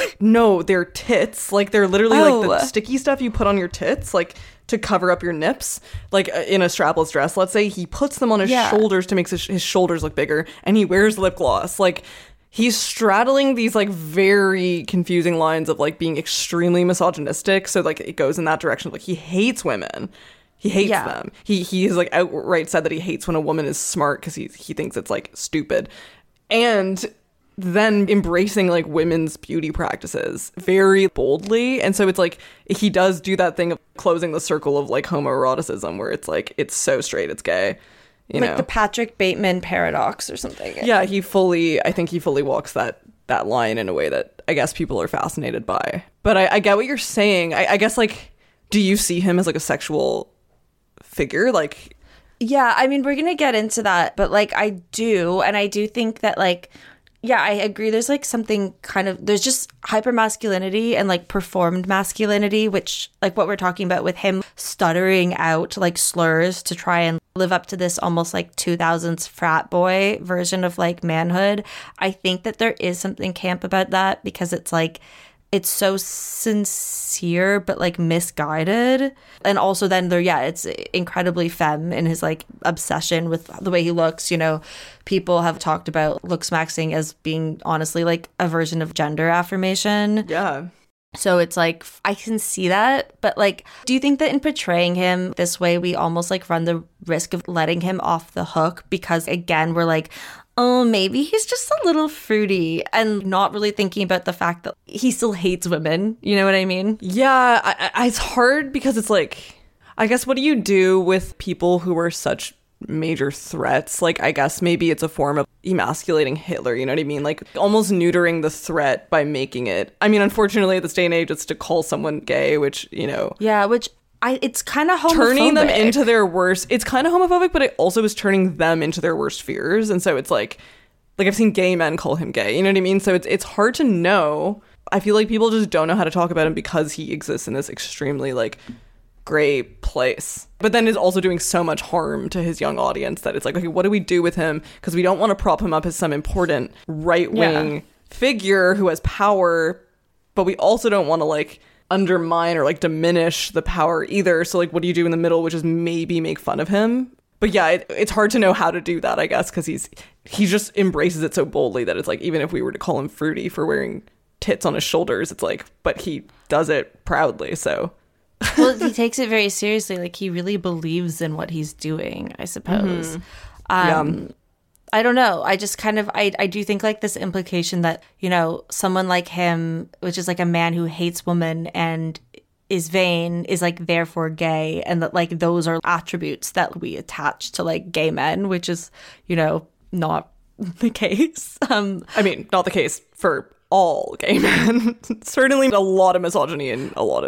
No, they're tits. Like they're literally like the sticky stuff you put on your tits, like to cover up your nips, like in a strapless dress. Let's say he puts them on his shoulders to make his shoulders look bigger, and he wears lip gloss. Like he's straddling these like very confusing lines of like being extremely misogynistic. So like it goes in that direction. Like he hates women. He hates them. He has like outright said that he hates when a woman is smart because he thinks it's like stupid. And then embracing like women's beauty practices very boldly. And so it's like he does do that thing of closing the circle of like homoeroticism where it's like it's so straight it's gay, you like know, the Patrick Bateman paradox or something. I think he fully walks that line in a way that I guess people are fascinated by. But I get what you're saying. I guess like, do you see him as like a sexual figure? Like, yeah, I mean, we're gonna get into that, but like I do, and I do think that like, yeah, I agree. There's like something kind of, there's just hypermasculinity and like performed masculinity, which like what we're talking about with him stuttering out like slurs to try and live up to this almost like 2000s frat boy version of like manhood. I think that there is something camp about that because it's like, it's so sincere but like misguided. And also then it's incredibly femme in his like obsession with the way he looks. You know, people have talked about looks maxing as being honestly like a version of gender affirmation. yeah. So it's like, I can see that, but like, do you think that in portraying him this way, we almost like run the risk of letting him off the hook? Because again, we're like, oh, maybe he's just a little fruity and not really thinking about the fact that he still hates women. You know what I mean? Yeah, it's hard because it's like, I guess, what do you do with people who are such major threats? Like, I guess maybe it's a form of emasculating Hitler, you know what I mean? Like, almost neutering the threat by making it. I mean, unfortunately, at this day and age, it's to call someone gay, which, you know. Yeah, which it's kind of homophobic. Turning them into their worst. It's kind of homophobic, but it also is turning them into their worst fears. And so it's like I've seen gay men call him gay, you know what I mean? So it's hard to know. I feel like people just don't know how to talk about him because he exists in this extremely like gray place, but then is also doing so much harm to his young audience that it's like, okay, what do we do with him? Because we don't want to prop him up as some important right-wing figure who has power, but we also don't want to like undermine or like diminish the power either. So like, what do you do in the middle, which is maybe make fun of him? But yeah, it's hard to know how to do that, I guess, because he just embraces it so boldly that it's like, even if we were to call him fruity for wearing tits on his shoulders, it's like, but he does it proudly, so. Well, he takes it very seriously. Like, he really believes in what he's doing, I suppose. I don't know. I just kind of, I do think like this implication that, you know, someone like him, which is like a man who hates women and is vain, is like therefore gay, and that like those are attributes that we attach to like gay men, which is, you know, not the case. I mean, not the case for all gay men. Certainly a lot of misogyny in a lot of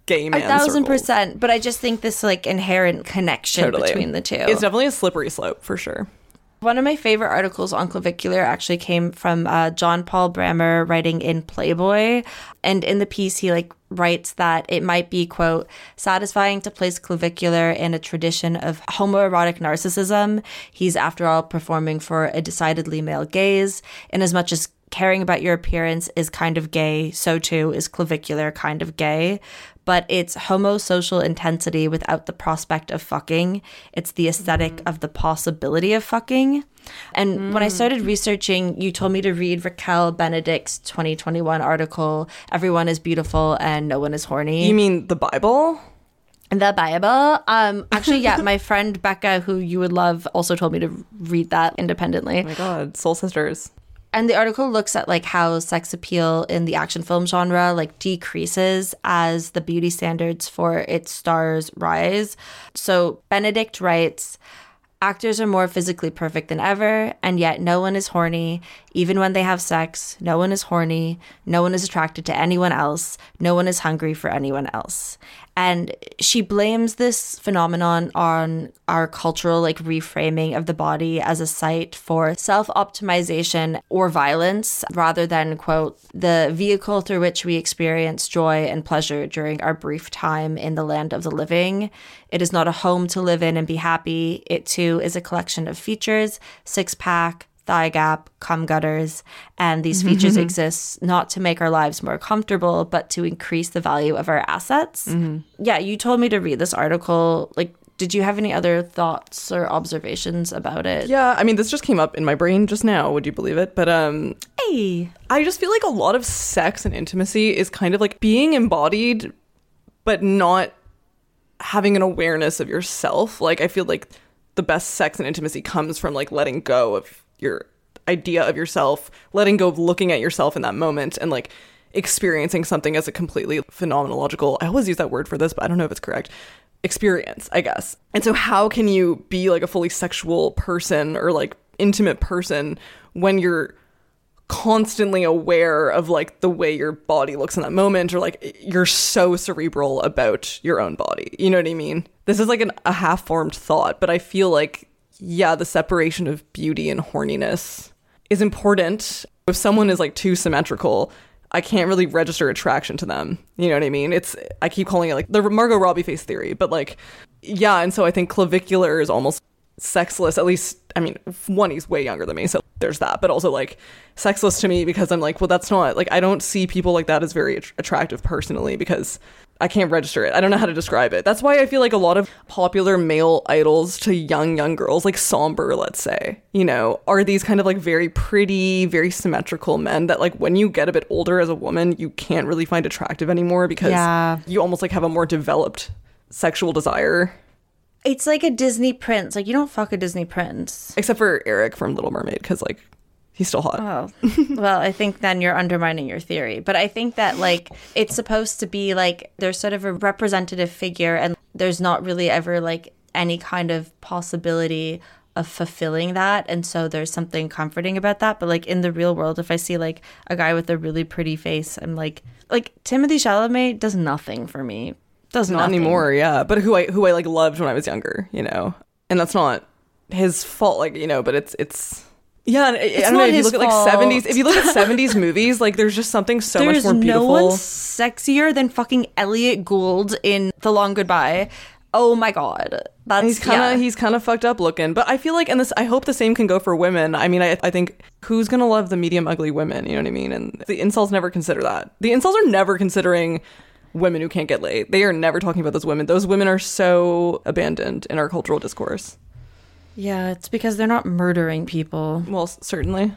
gay man circles. 1,000%. But I just think this like inherent connection between the two. It's definitely a slippery slope for sure. One of my favorite articles on clavicular actually came from John Paul Brammer writing in Playboy. And in the piece, he like writes that it might be, quote, satisfying to place clavicular in a tradition of homoerotic narcissism. He's, after all, performing for a decidedly male gaze. In as much as caring about your appearance is kind of gay, so too is clavicular kind of gay. But it's homosocial intensity without the prospect of fucking. It's the aesthetic of the possibility of fucking. And when I started researching, you told me to read Raquel Benedict's 2021 article, Everyone is Beautiful and No One is Horny. You mean the Bible? The Bible. Actually, yeah, my friend Becca, who you would love, also told me to read that independently. Oh my God, soul sisters. And the article looks at like how sex appeal in the action film genre like decreases as the beauty standards for its stars rise. So Benedict writes, actors are more physically perfect than ever, and yet no one is horny. Even when they have sex, no one is horny. No one is attracted to anyone else. No one is hungry for anyone else. And she blames this phenomenon on our cultural like reframing of the body as a site for self-optimization or violence rather than, quote, the vehicle through which we experience joy and pleasure during our brief time in the land of the living. It is not a home to live in and be happy. It too is a collection of features, six-pack, thigh gap, cum gutters, and these features exist not to make our lives more comfortable, but to increase the value of our assets. Yeah, you told me to read this article. Like, did you have any other thoughts or observations about it? Yeah, I mean, this just came up in my brain just now, would you believe it? But Hey. I just feel like a lot of sex and intimacy is kind of like being embodied, but not having an awareness of yourself. Like, I feel like the best sex and intimacy comes from like letting go of your idea of yourself, letting go of looking at yourself in that moment and like experiencing something as a completely phenomenological, I always use that word for this, but I don't know if it's correct, experience, I guess. And so how can you be like a fully sexual person or like intimate person when you're constantly aware of like the way your body looks in that moment, or like you're so cerebral about your own body? You know what I mean? This is like a half-formed thought, but I feel like, yeah, the separation of beauty and horniness is important. If someone is like too symmetrical, I can't really register attraction to them. You know what I mean? I keep calling it like the Margot Robbie face theory, but like, yeah. And so I think clavicular is almost sexless, at least, I mean, one, he's way younger than me, so there's that, but also like sexless to me because I'm like, well, that's not, like, I don't see people like that as very attractive personally because I can't register it. I don't know how to describe it. That's why I feel like a lot of popular male idols to young girls, like Somber, let's say, you know, are these kind of like very pretty, very symmetrical men that like when you get a bit older as a woman, you can't really find attractive anymore because you almost like have a more developed sexual desire. It's like a Disney prince. Like, you don't fuck a Disney prince. Except for Eric from Little Mermaid, because, like, he's still hot. Oh, well, I think then you're undermining your theory. But I think that, like, it's supposed to be, like, there's sort of a representative figure, and there's not really ever, like, any kind of possibility of fulfilling that. And so there's something comforting about that. But, like, in the real world, if I see, like, a guy with a really pretty face, I'm like Timothée Chalamet does nothing for me. Does not nothing. Anymore, yeah. But who I like loved when I was younger, you know, and that's not his fault, like, you know. But it's yeah. I don't know, if you look at like 70s, if you look at 70s movies, like there's just something so much more beautiful. There's no one sexier than fucking Elliot Gould in The Long Goodbye. Oh my god, he's kind of fucked up looking. But I feel like, and this, I hope the same can go for women. I mean, I think who's gonna love the medium ugly women? You know what I mean? And the incels never consider that. The incels are never considering women who can't get laid. They are never talking about those women. Those women are so abandoned in our cultural discourse. Yeah, it's because they're not murdering people. Well, certainly.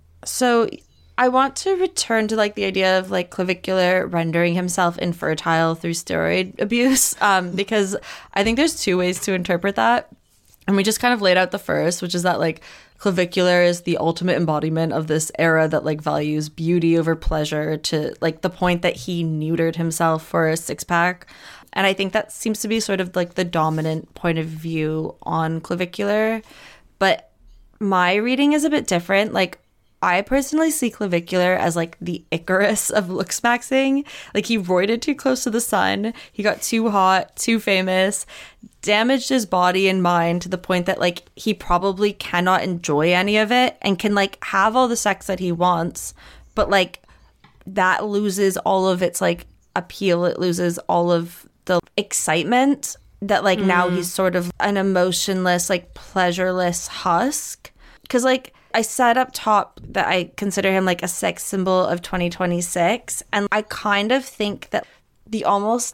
So I want to return to like the idea of like clavicular rendering himself infertile through steroid abuse, because I think there's two ways to interpret that. And we just kind of laid out the first, which is that like clavicular is the ultimate embodiment of this era that like values beauty over pleasure, to like the point that he neutered himself for a six-pack. And I think that seems to be sort of like the dominant point of view on clavicular. But my reading is a bit different. Like, I personally see Clavicular as like the Icarus of looksmaxing. Like he roided too close to the sun. He got too hot, too famous, damaged his body and mind to the point that like he probably cannot enjoy any of it and can like have all the sex that he wants, but like that loses all of its like appeal. It loses all of the excitement that like now he's sort of an emotionless, like pleasureless husk. Because like I said up top that I consider him like a sex symbol of 2026. And I kind of think that the almost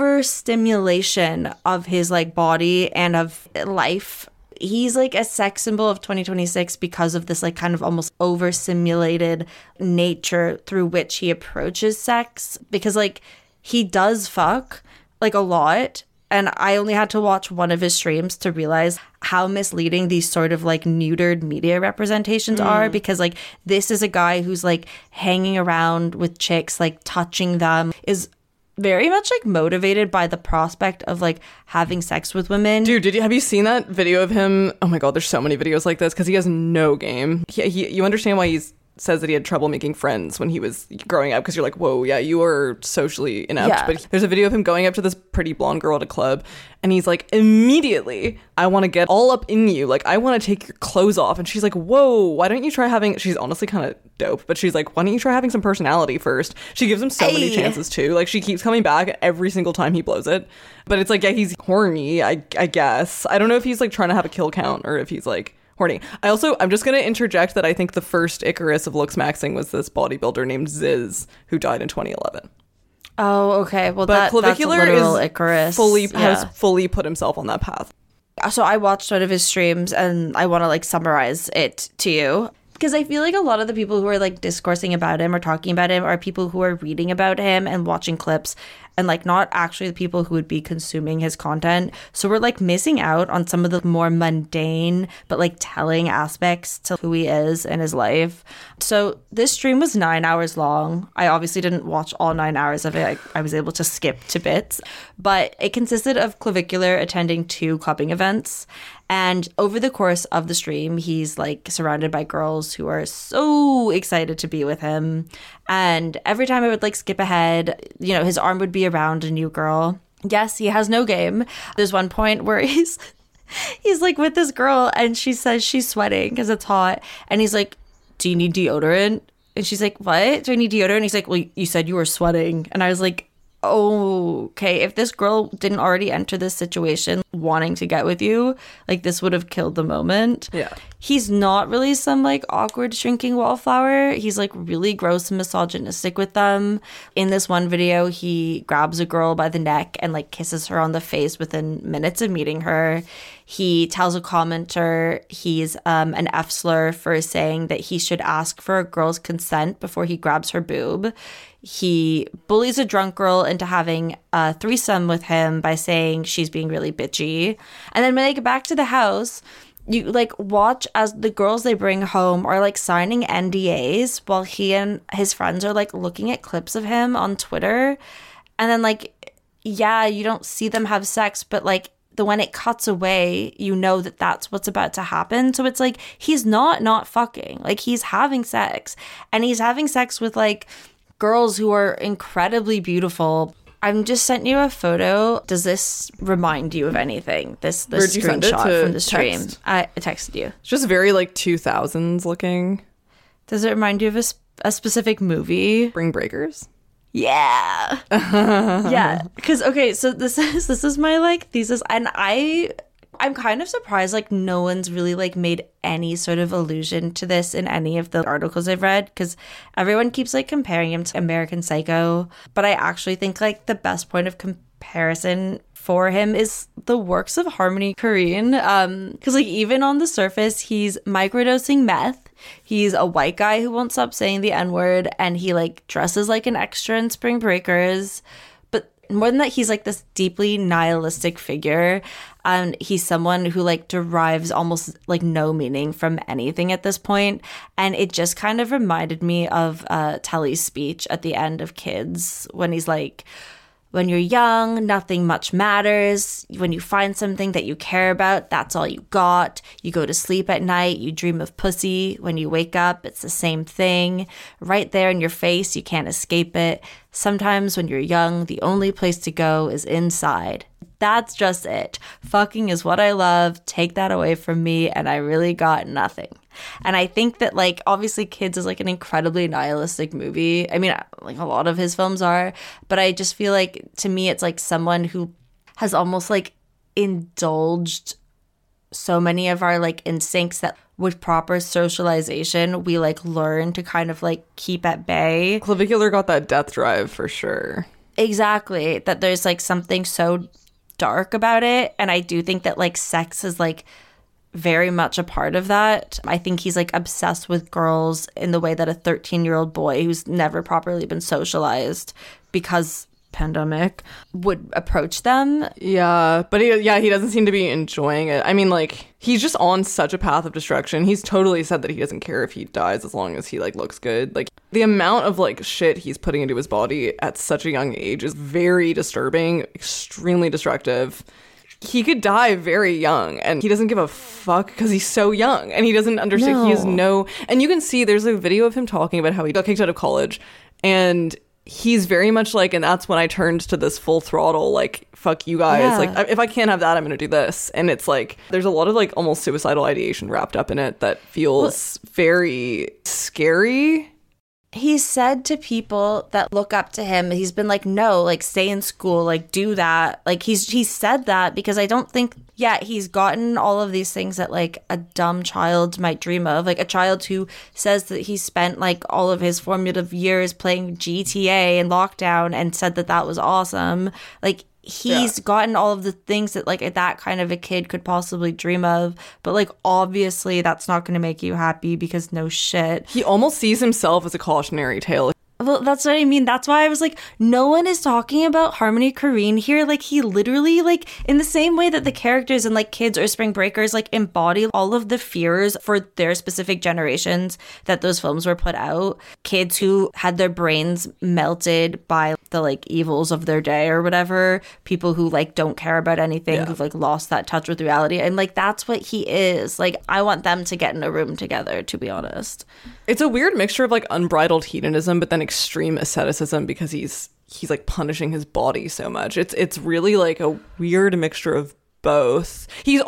overstimulation of his like body and of life, he's like a sex symbol of 2026 because of this like kind of almost overstimulated nature through which he approaches sex. Because like he does fuck like a lot. And I only had to watch one of his streams to realize how misleading these sort of like neutered media representations are, because like this is a guy who's like hanging around with chicks, like touching them, is very much like motivated by the prospect of like having sex with women. Dude, have you seen that video of him? Oh my God, there's so many videos like this because he has no game. You understand why he's says that he had trouble making friends when he was growing up, because you're like, whoa, yeah, you are socially inept. Yeah. But there's a video of him going up to this pretty blonde girl at a club, and he's like, immediately, I want to get all up in you. Like, I want to take your clothes off. And she's like, whoa, why don't you try having... She's honestly kind of dope, but she's like, why don't you try having some personality first? She gives him so many chances, too. Like, she keeps coming back every single time he blows it. But it's like, yeah, he's horny, I guess. I don't know if he's, like, trying to have a kill count or if he's, like... horny. I'm just going to interject that I think the first Icarus of looksmaxing was this bodybuilder named Ziz, who died in 2011. Oh, okay. Well, but Clavicular that's a literal is Icarus. has fully put himself on that path. So I watched one of his streams and I want to like summarize it to you. Because I feel like a lot of the people who are like discoursing about him or talking about him are people who are reading about him and watching clips and like not actually the people who would be consuming his content. So we're like missing out on some of the more mundane but like telling aspects to who he is in his life. So this stream was 9 hours long. I obviously didn't watch all 9 hours of it. I was able to skip to bits. But it consisted of Clavicular attending 2 clubbing events. And over the course of the stream, he's like surrounded by girls who are so excited to be with him. And every time I would like skip ahead, you know, his arm would be around a new girl. Yes, he has no game. There's one point where he's like with this girl and she says she's sweating because it's hot. And he's like, do you need deodorant? And she's like, what? Do I need deodorant? And he's like, well, you said you were sweating. And I was like, oh, okay, if this girl didn't already enter this situation wanting to get with you, like this would have killed the moment. Yeah. He's not really some like awkward shrinking wallflower. He's like really gross and misogynistic with them. In this one video, he grabs a girl by the neck and like kisses her on the face within minutes of meeting her. He tells a commenter he's an F-slur for saying that he should ask for a girl's consent before he grabs her boob. He bullies a drunk girl into having a threesome with him by saying she's being really bitchy. And then when they get back to the house, you like watch as the girls they bring home are like signing NDAs while he and his friends are like looking at clips of him on Twitter. And then like, yeah, you don't see them have sex, but like when it cuts away, you know that that's what's about to happen. So it's like, he's not fucking. Like he's having sex. And he's having sex with like girls who are incredibly beautiful. I've just sent you a photo. Does this remind you of anything? This screenshot from the stream. I texted you. It's just very like 2000s looking. Does it remind you of a specific movie? Spring Breakers? Yeah. Yeah. Because, okay, so this is my like thesis. And I'm kind of surprised like no one's really like made any sort of allusion to this in any of the articles I've read, because everyone keeps like comparing him to American Psycho. But I actually think like the best point of comparison for him is the works of Harmony Korine. Because like even on the surface, he's microdosing meth. He's a white guy who won't stop saying the N-word, and he like dresses like an extra in Spring Breakers. More than that, he's like this deeply nihilistic figure. And he's someone who like derives almost like no meaning from anything at this point. And it just kind of reminded me of Telly's speech at the end of Kids when he's like, when you're young, nothing much matters. When you find something that you care about, that's all you got. You go to sleep at night, you dream of pussy. When you wake up, it's the same thing. Right there in your face, you can't escape it. Sometimes when you're young, the only place to go is inside. That's just it. Fucking is what I love. Take that away from me, and I really got nothing. And I think that, like, obviously Kids is like an incredibly nihilistic movie. I mean, like a lot of his films are, but I just feel like, to me, it's like someone who has almost like indulged so many of our like instincts that with proper socialization, we like learn to kind of like keep at bay. Clavicular got that death drive for sure. Exactly. That there's like something so dark about it. And I do think that like sex is like very much a part of that. I think he's like obsessed with girls in the way that a 13-year-old boy who's never properly been socialized because pandemic would approach them. Yeah, but he doesn't seem to be enjoying it. I mean, like, he's just on such a path of destruction. He's totally said that he doesn't care if he dies as long as he like looks good. Like, the amount of like shit he's putting into his body at such a young age is very disturbing, extremely destructive. He could die very young, and he doesn't give a fuck because he's so young and he doesn't understand. No. He has no, and you can see there's a video of him talking about how he got kicked out of college, and he's very much like, and that's when I turned to this full throttle, like, fuck you guys. Yeah. Like, if I can't have that, I'm going to do this. And it's like, there's a lot of like almost suicidal ideation wrapped up in it that feels very scary. He said to people that look up to him, he's been like, no, like, stay in school, like, do that. Like, he said that because I don't think, yeah, he's gotten all of these things that, like, a dumb child might dream of. Like, a child who says that he spent, like, all of his formative years playing GTA in lockdown and said that that was awesome. Like, he's gotten all of the things that like that kind of a kid could possibly dream of, but like obviously that's not going to make you happy because no shit. He almost sees himself as a cautionary tale. Well, that's what I mean. That's why I was like, no one is talking about Harmony Korine here. Like, he literally, like, in the same way that the characters in, like, Kids or Spring Breakers, like, embody all of the fears for their specific generations that those films were put out. Kids who had their brains melted by the, like, evils of their day or whatever. People who, like, don't care about anything, who've, like, lost that touch with reality. And, like, that's what he is. Like, I want them to get in a room together, to be honest. It's a weird mixture of, like, unbridled hedonism, but then extreme asceticism because he's like punishing his body so much. It's really like a weird mixture of both. He's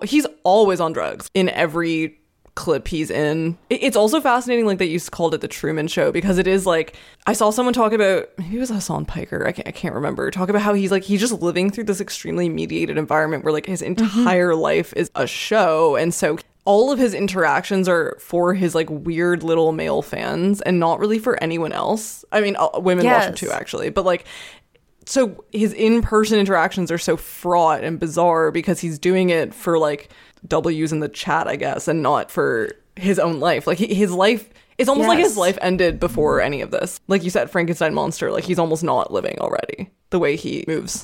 always on drugs in every clip he's in. It's also fascinating, like, that you called it the Truman Show, because it is like, I saw someone talk about, maybe it was Hassan Piker, I can't remember, talk about how he's just living through this extremely mediated environment where like his entire life is a show, and so all of his interactions are for his like weird little male fans and not really for anyone else. I mean, women watch him too, actually, but like, so his in-person interactions are so fraught and bizarre because he's doing it for like W's in the chat, I guess, and not for his own life. Like his life, it's almost like his life ended before any of this. Like you said, Frankenstein monster, like he's almost not living already, the way he moves.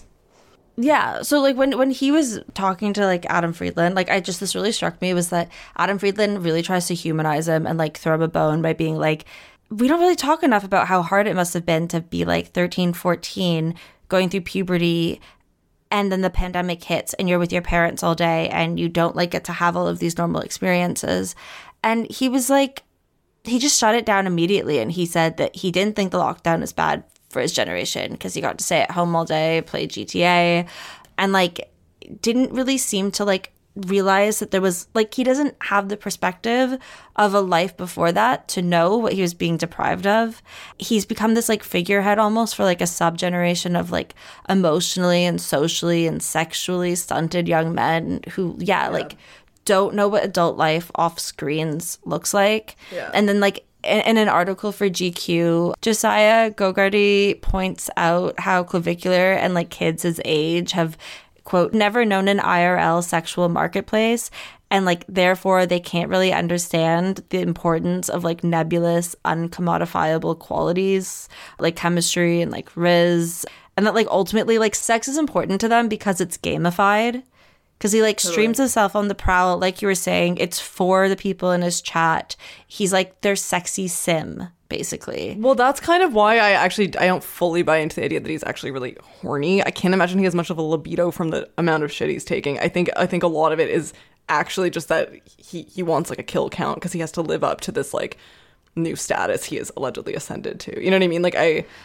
Yeah, so like when he was talking to like Adam Friedland, like this really struck me was that Adam Friedland really tries to humanize him and like throw him a bone by being like, we don't really talk enough about how hard it must have been to be like 13, 14, going through puberty, and then the pandemic hits and you're with your parents all day and you don't like get to have all of these normal experiences. And he was like, he just shut it down immediately, and he said that he didn't think the lockdown was bad for his generation because he got to stay at home all day, play GTA, and like didn't really seem to like realize that there was like, he doesn't have the perspective of a life before that to know what he was being deprived of. He's become this like figurehead almost for like a sub-generation of like emotionally and socially and sexually stunted young men who like don't know what adult life off screens looks like. And then like in an article for GQ, Josiah Gogarty points out how Clavicular and like kids his age have, quote, never known an IRL sexual marketplace, and like therefore they can't really understand the importance of like nebulous, uncommodifiable qualities like chemistry and like riz, and that like ultimately like sex is important to them because it's gamified. because he like streams himself on the prowl. Like you were saying, it's for the people in his chat. He's like their sexy sim, basically. Well, that's kind of why I don't fully buy into the idea that he's actually really horny. I can't imagine he has much of a libido from the amount of shit he's taking. I think a lot of it is actually just that he wants like a kill count because he has to live up to this like new status he is allegedly ascended to. You know what I mean? Like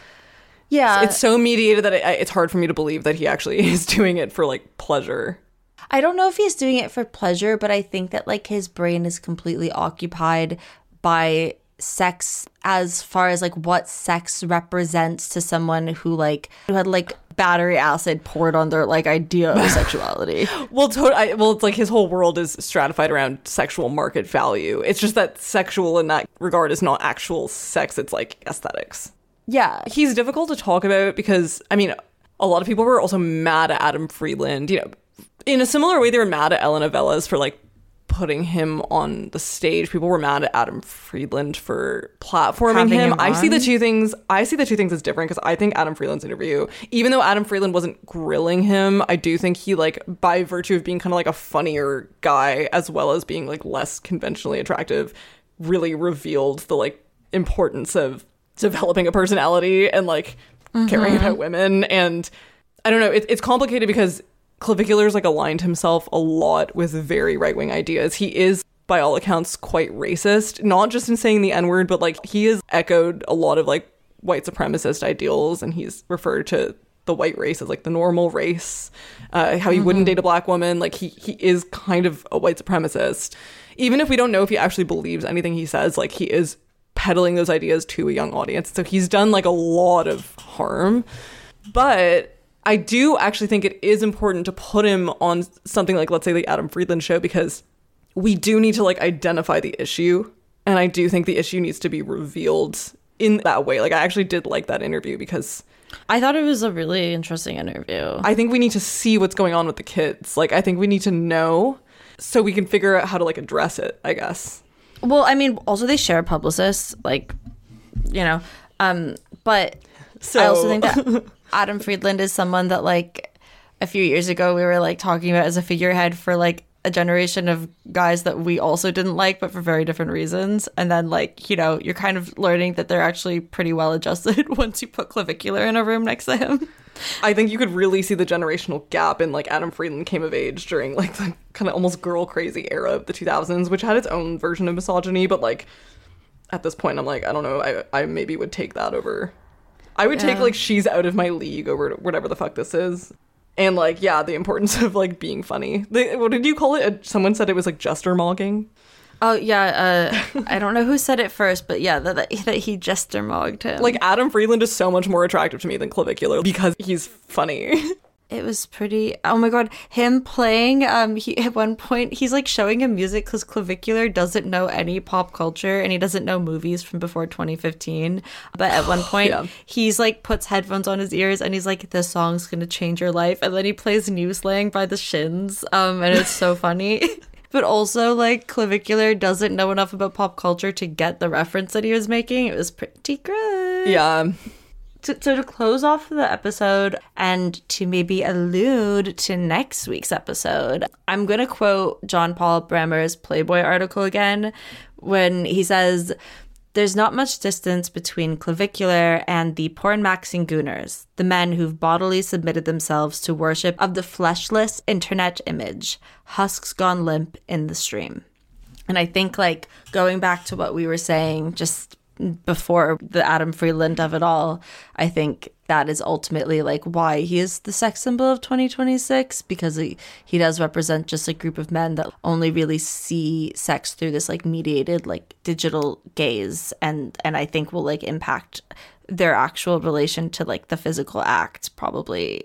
it's so mediated that it's hard for me to believe that he actually is doing it for like pleasure. I don't know if he's doing it for pleasure, but I think that like his brain is completely occupied by sex as far as like what sex represents to someone who had like battery acid poured on their like idea of sexuality. Well, it's like his whole world is stratified around sexual market value. It's just that sexual in that regard is not actual sex. It's like aesthetics. Yeah. He's difficult to talk about because, I mean, a lot of people were also mad at Adam Friedland. You know, in a similar way, they were mad at Elena Velez for like putting him on the stage. People were mad at Adam Friedland for platforming him. I see the two things as different because I think Adam Friedland's interview, even though Adam Friedland wasn't grilling him, I do think he like by virtue of being kind of like a funnier guy as well as being like less conventionally attractive, really revealed the like importance of developing a personality and like caring about women. And I don't know, it's complicated because Clavicular's like aligned himself a lot with very right-wing ideas. He is, by all accounts, quite racist, not just in saying the N-word, but like he has echoed a lot of like white supremacist ideals, and he's referred to the white race as like the normal race, how he wouldn't date a black woman. Like he is kind of a white supremacist. Even if we don't know if he actually believes anything he says, like he is peddling those ideas to a young audience. So he's done like a lot of harm. But I do actually think it is important to put him on something like, let's say, the Adam Friedland show, because we do need to like identify the issue. And I do think the issue needs to be revealed in that way. Like I actually did like that interview because I thought it was a really interesting interview. I think we need to see what's going on with the kids. Like I think we need to know so we can figure out how to like address it, I guess. Well, I mean, also they share publicists, like, you know, but I also think that Adam Friedland is someone that like a few years ago we were like talking about as a figurehead for like a generation of guys that we also didn't like, but for very different reasons. And then like, you know, you're kind of learning that they're actually pretty well adjusted once you put Clavicular in a room next to him. I think you could really see the generational gap in like Adam Friedland came of age during like the kind of almost girl crazy era of the 2000s, which had its own version of misogyny. But like at this point, I'm like, I don't know, I maybe would take that over. I would take like She's Out of My League over whatever the fuck this is. And like, yeah, the importance of like being funny. What did you call it? Someone said it was like jester mogging. Oh, yeah. I don't know who said it first, but yeah, that he jester mogged him. Like, Adam Friedland is so much more attractive to me than Clavicular because he's funny. It was pretty... Oh my god, him playing... He at one point, he's like showing him music because Clavicular doesn't know any pop culture and he doesn't know movies from before 2015. But at one point, he's like puts headphones on his ears and he's like, this song's gonna change your life. And then he plays New Slang by The Shins. And it's so funny. But also, like, Clavicular doesn't know enough about pop culture to get the reference that he was making. It was pretty good. Yeah. So to close off the episode and to maybe allude to next week's episode, I'm going to quote John Paul Brammer's Playboy article again when he says, "There's not much distance between Clavicular and the porn-maxing gooners, the men who've bodily submitted themselves to worship of the fleshless internet image, husks gone limp in the stream." And I think, like, going back to what we were saying just before the Adam Friedland of it all, I think that is ultimately like why he is the sex symbol of 2026, because he does represent just a group of men that only really see sex through this like mediated like digital gaze, and I think will like impact their actual relation to like the physical act probably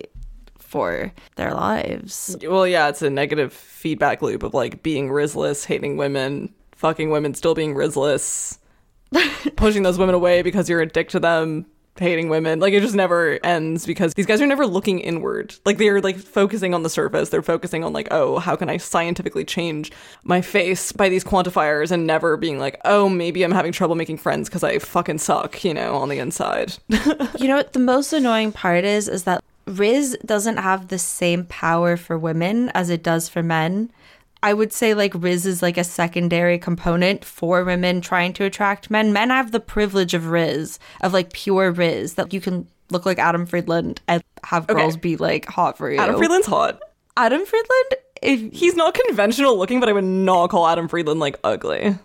for their lives. Well, yeah, it's a negative feedback loop of like being risless, hating women, fucking women, still being risless, pushing those women away because you're a dick to them, hating women. Like, it just never ends because these guys are never looking inward. Like, they're like focusing on the surface. They're focusing on like, oh, how can I scientifically change my face by these quantifiers, and never being like, oh, maybe I'm having trouble making friends because I fucking suck, you know, on the inside. You know what the most annoying part is that Riz doesn't have the same power for women as it does for men. I would say like Riz is like a secondary component for women trying to attract men. Men have the privilege of Riz, of like pure Riz, that you can look like Adam Friedland and have girls be like hot for you. Adam Friedland's hot. Adam Friedland? He's not conventional looking, but I would not call Adam Friedland like ugly.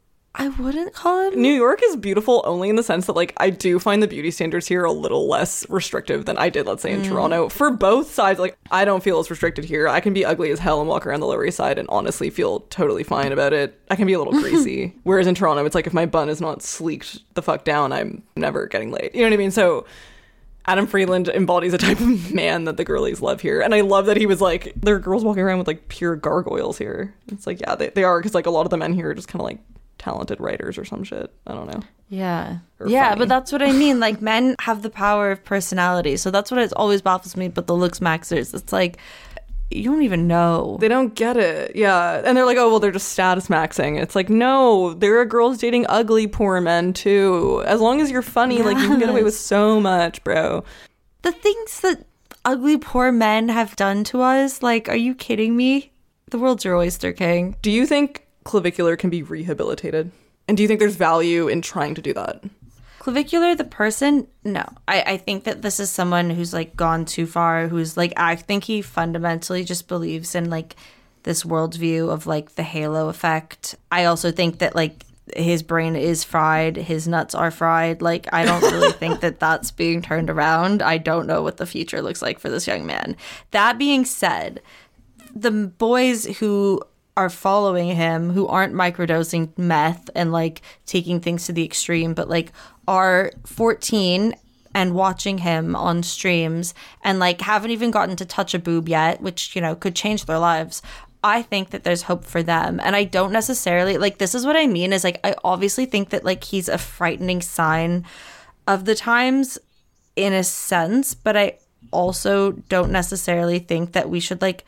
I wouldn't call him. New York is beautiful only in the sense that like I do find the beauty standards here a little less restrictive than I did, let's say, in Toronto. For both sides, like I don't feel as restricted here. I can be ugly as hell and walk around the Lower East Side and honestly feel totally fine about it. I can be a little greasy. Whereas in Toronto, it's like if my bun is not sleeked the fuck down, I'm never getting laid. You know what I mean? So Adam Friedland embodies a type of man that the girlies love here. And I love that he was like, there are girls walking around with like pure gargoyles here. It's like, yeah, they are, because like a lot of the men here are just kind of like talented writers or some shit. I don't know. Yeah. Or yeah, funny. but that's what I mean. Like, men have the power of personality. So that's what it always baffles me. But the looks maxers, it's like, you don't even know. They don't get it. Yeah. And they're like, oh, well, they're just status maxing. It's like, no, there are girls dating ugly poor men too. As long as you're funny, like you can get away with so much, bro. The things that ugly poor men have done to us, like, are you kidding me? The world's your oyster, king. Do you think clavicular can be rehabilitated? And do you think there's value in trying to do that? Clavicular, the person? No. I think that this is someone who's, like, gone too far, who's, like, I think he fundamentally just believes in, like, this worldview of, like, the halo effect. I also think that, like, his brain is fried, his nuts are fried. Like, I don't really think that that's being turned around. I don't know what the future looks like for this young man. That being said, the boys who are following him, who aren't microdosing meth and like taking things to the extreme, but like are 14 and watching him on streams and like haven't even gotten to touch a boob yet, which, you know, could change their lives. I think that there's hope for them. And I don't necessarily, like, this is what I mean is, like, I obviously think that, like, he's a frightening sign of the times in a sense, but I also don't necessarily think that we should, like,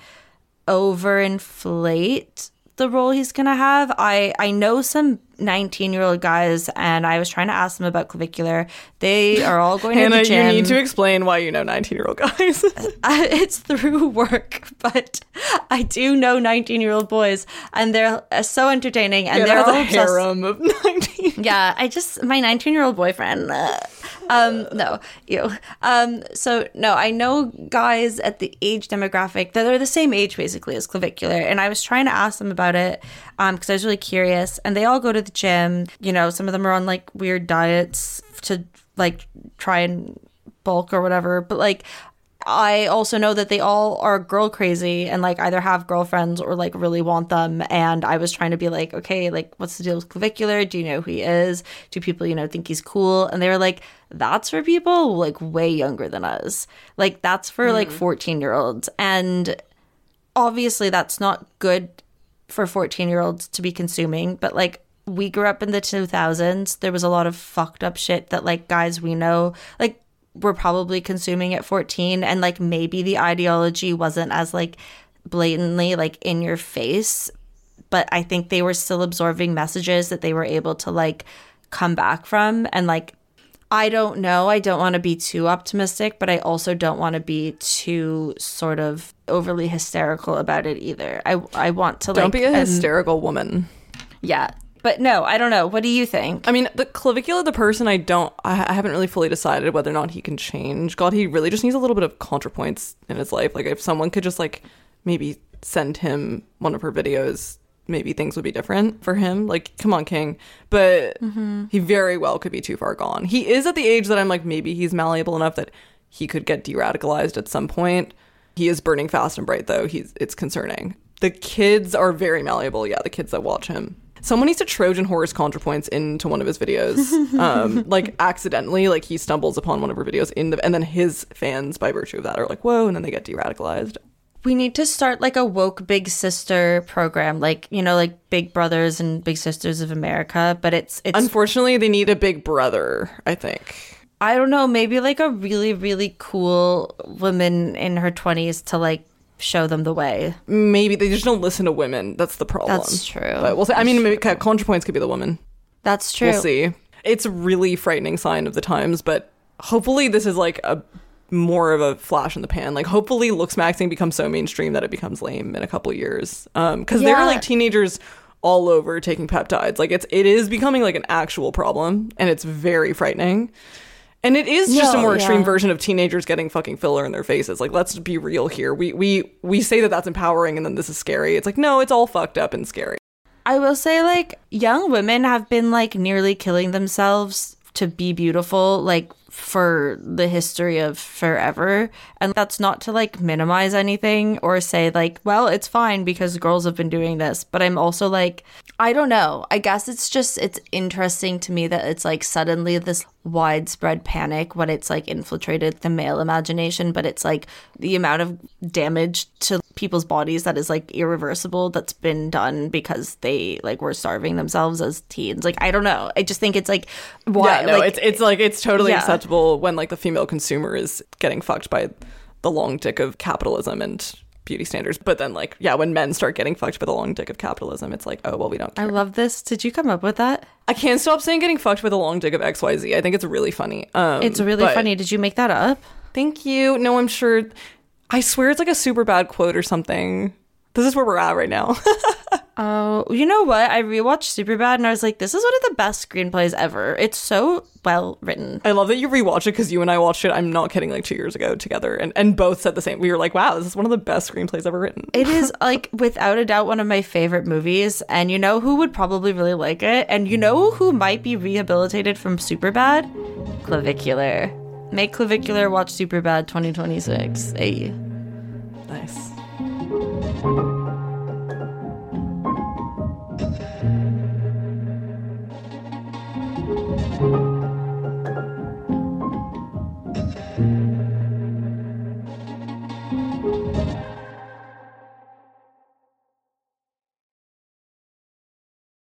overinflate the role he's gonna have. I know some 19-year-old guys, and I was trying to ask them about clavicular. They are all going to the gym. You need to explain why you know 19-year-old guys. It's through work, but I do know 19-year-old boys, and they're so entertaining, and they're all a harem of 19. Yeah, my 19-year-old boyfriend. No, you. So no, I know guys at the age demographic that are the same age basically as clavicular, and I was trying to ask them about it because I was really curious. And they all go to the gym. You know, some of them are on like weird diets to like try and bulk or whatever. But like, I also know that they all are girl crazy and like either have girlfriends or like really want them. And I was trying to be like, okay, like what's the deal with clavicular? Do you know who he is? Do people, you know, think he's cool? And they were like, that's for people like way younger than us. Like that's for like 14-year-olds. And obviously that's not good for 14-year-olds to be consuming. But like we grew up in the 2000s. There was a lot of fucked up shit that like guys we know, like, were probably consuming at 14, and like maybe the ideology wasn't as like blatantly like in your face, but I think they were still absorbing messages that they were able to like come back from. And like, I don't know, I don't want to be too optimistic, but I also don't want to be too sort of overly hysterical about it either. I want to like, don't be a hysterical woman. Yeah. But no, I don't know. What do you think? I mean, the clavicular, the person, I haven't really fully decided whether or not he can change. God, he really just needs a little bit of ContraPoints in his life. Like, if someone could just, like, maybe send him one of her videos, maybe things would be different for him. Like, come on, King. But he very well could be too far gone. He is at the age that I'm like, maybe he's malleable enough that he could get de-radicalized at some point. He is burning fast and bright, though. It's concerning. The kids are very malleable. Yeah, the kids that watch him. Someone needs to Trojan horse ContraPoints into one of his videos, like accidentally, like he stumbles upon one of her videos and then his fans, by virtue of that, are like, whoa, and then they get de-radicalized. We need to start like a woke big sister program, like, you know, like Big Brothers and Big Sisters of America, but it's unfortunately they need a big brother, I think. I don't know, maybe like a really, really cool woman in her 20s to like show them the way. Maybe they just don't listen to women. That's the problem. That's true. But we'll see. I mean, maybe ContraPoints could be the woman. That's true. We'll see. It's a really frightening sign of the times, but hopefully this is like a more of a flash in the pan. Like, hopefully looks maxing becomes so mainstream that it becomes lame in a couple years. Because there are like teenagers all over taking peptides. Like, it is becoming like an actual problem, and it's very frightening. And it is just a more extreme version of teenagers getting fucking filler in their faces. Like, let's be real here. We say that that's empowering, and then this is scary. It's like, no, it's all fucked up and scary. I will say, like, young women have been like nearly killing themselves to be beautiful, like, for the history of forever. And that's not to like minimize anything or say like, well, it's fine because girls have been doing this. But I'm also like, I don't know. I guess it's interesting to me that it's like suddenly this widespread panic when it's like infiltrated the male imagination, but it's like the amount of damage to people's bodies that is like irreversible that's been done because they like were starving themselves as teens. Like, I don't know. I just think it's like, why? Yeah, no, like, it's totally acceptable when like the female consumer is getting fucked by the long dick of capitalism and beauty standards. But then like, yeah, when men start getting fucked by the long dick of capitalism, it's like, oh, well, we don't care. I love this. Did you come up with that? I can't stop saying getting fucked by the long dick of XYZ. I think it's really funny. It's really funny. Did you make that up? Thank you. No, I'm sure. I swear it's like a super bad quote or something. This is where we're at right now. Oh, you know what? I rewatched Superbad and I was like, this is one of the best screenplays ever. It's so well written. I love that you rewatched it because you and I watched it, I'm not kidding, like 2 years ago together and both said the same. We were like, wow, this is one of the best screenplays ever written. It is like without a doubt one of my favorite movies, and you know who would probably really like it? And you know who might be rehabilitated from Superbad? Clavicular. Make Clavicular watch Superbad 2026. Hey. Nice.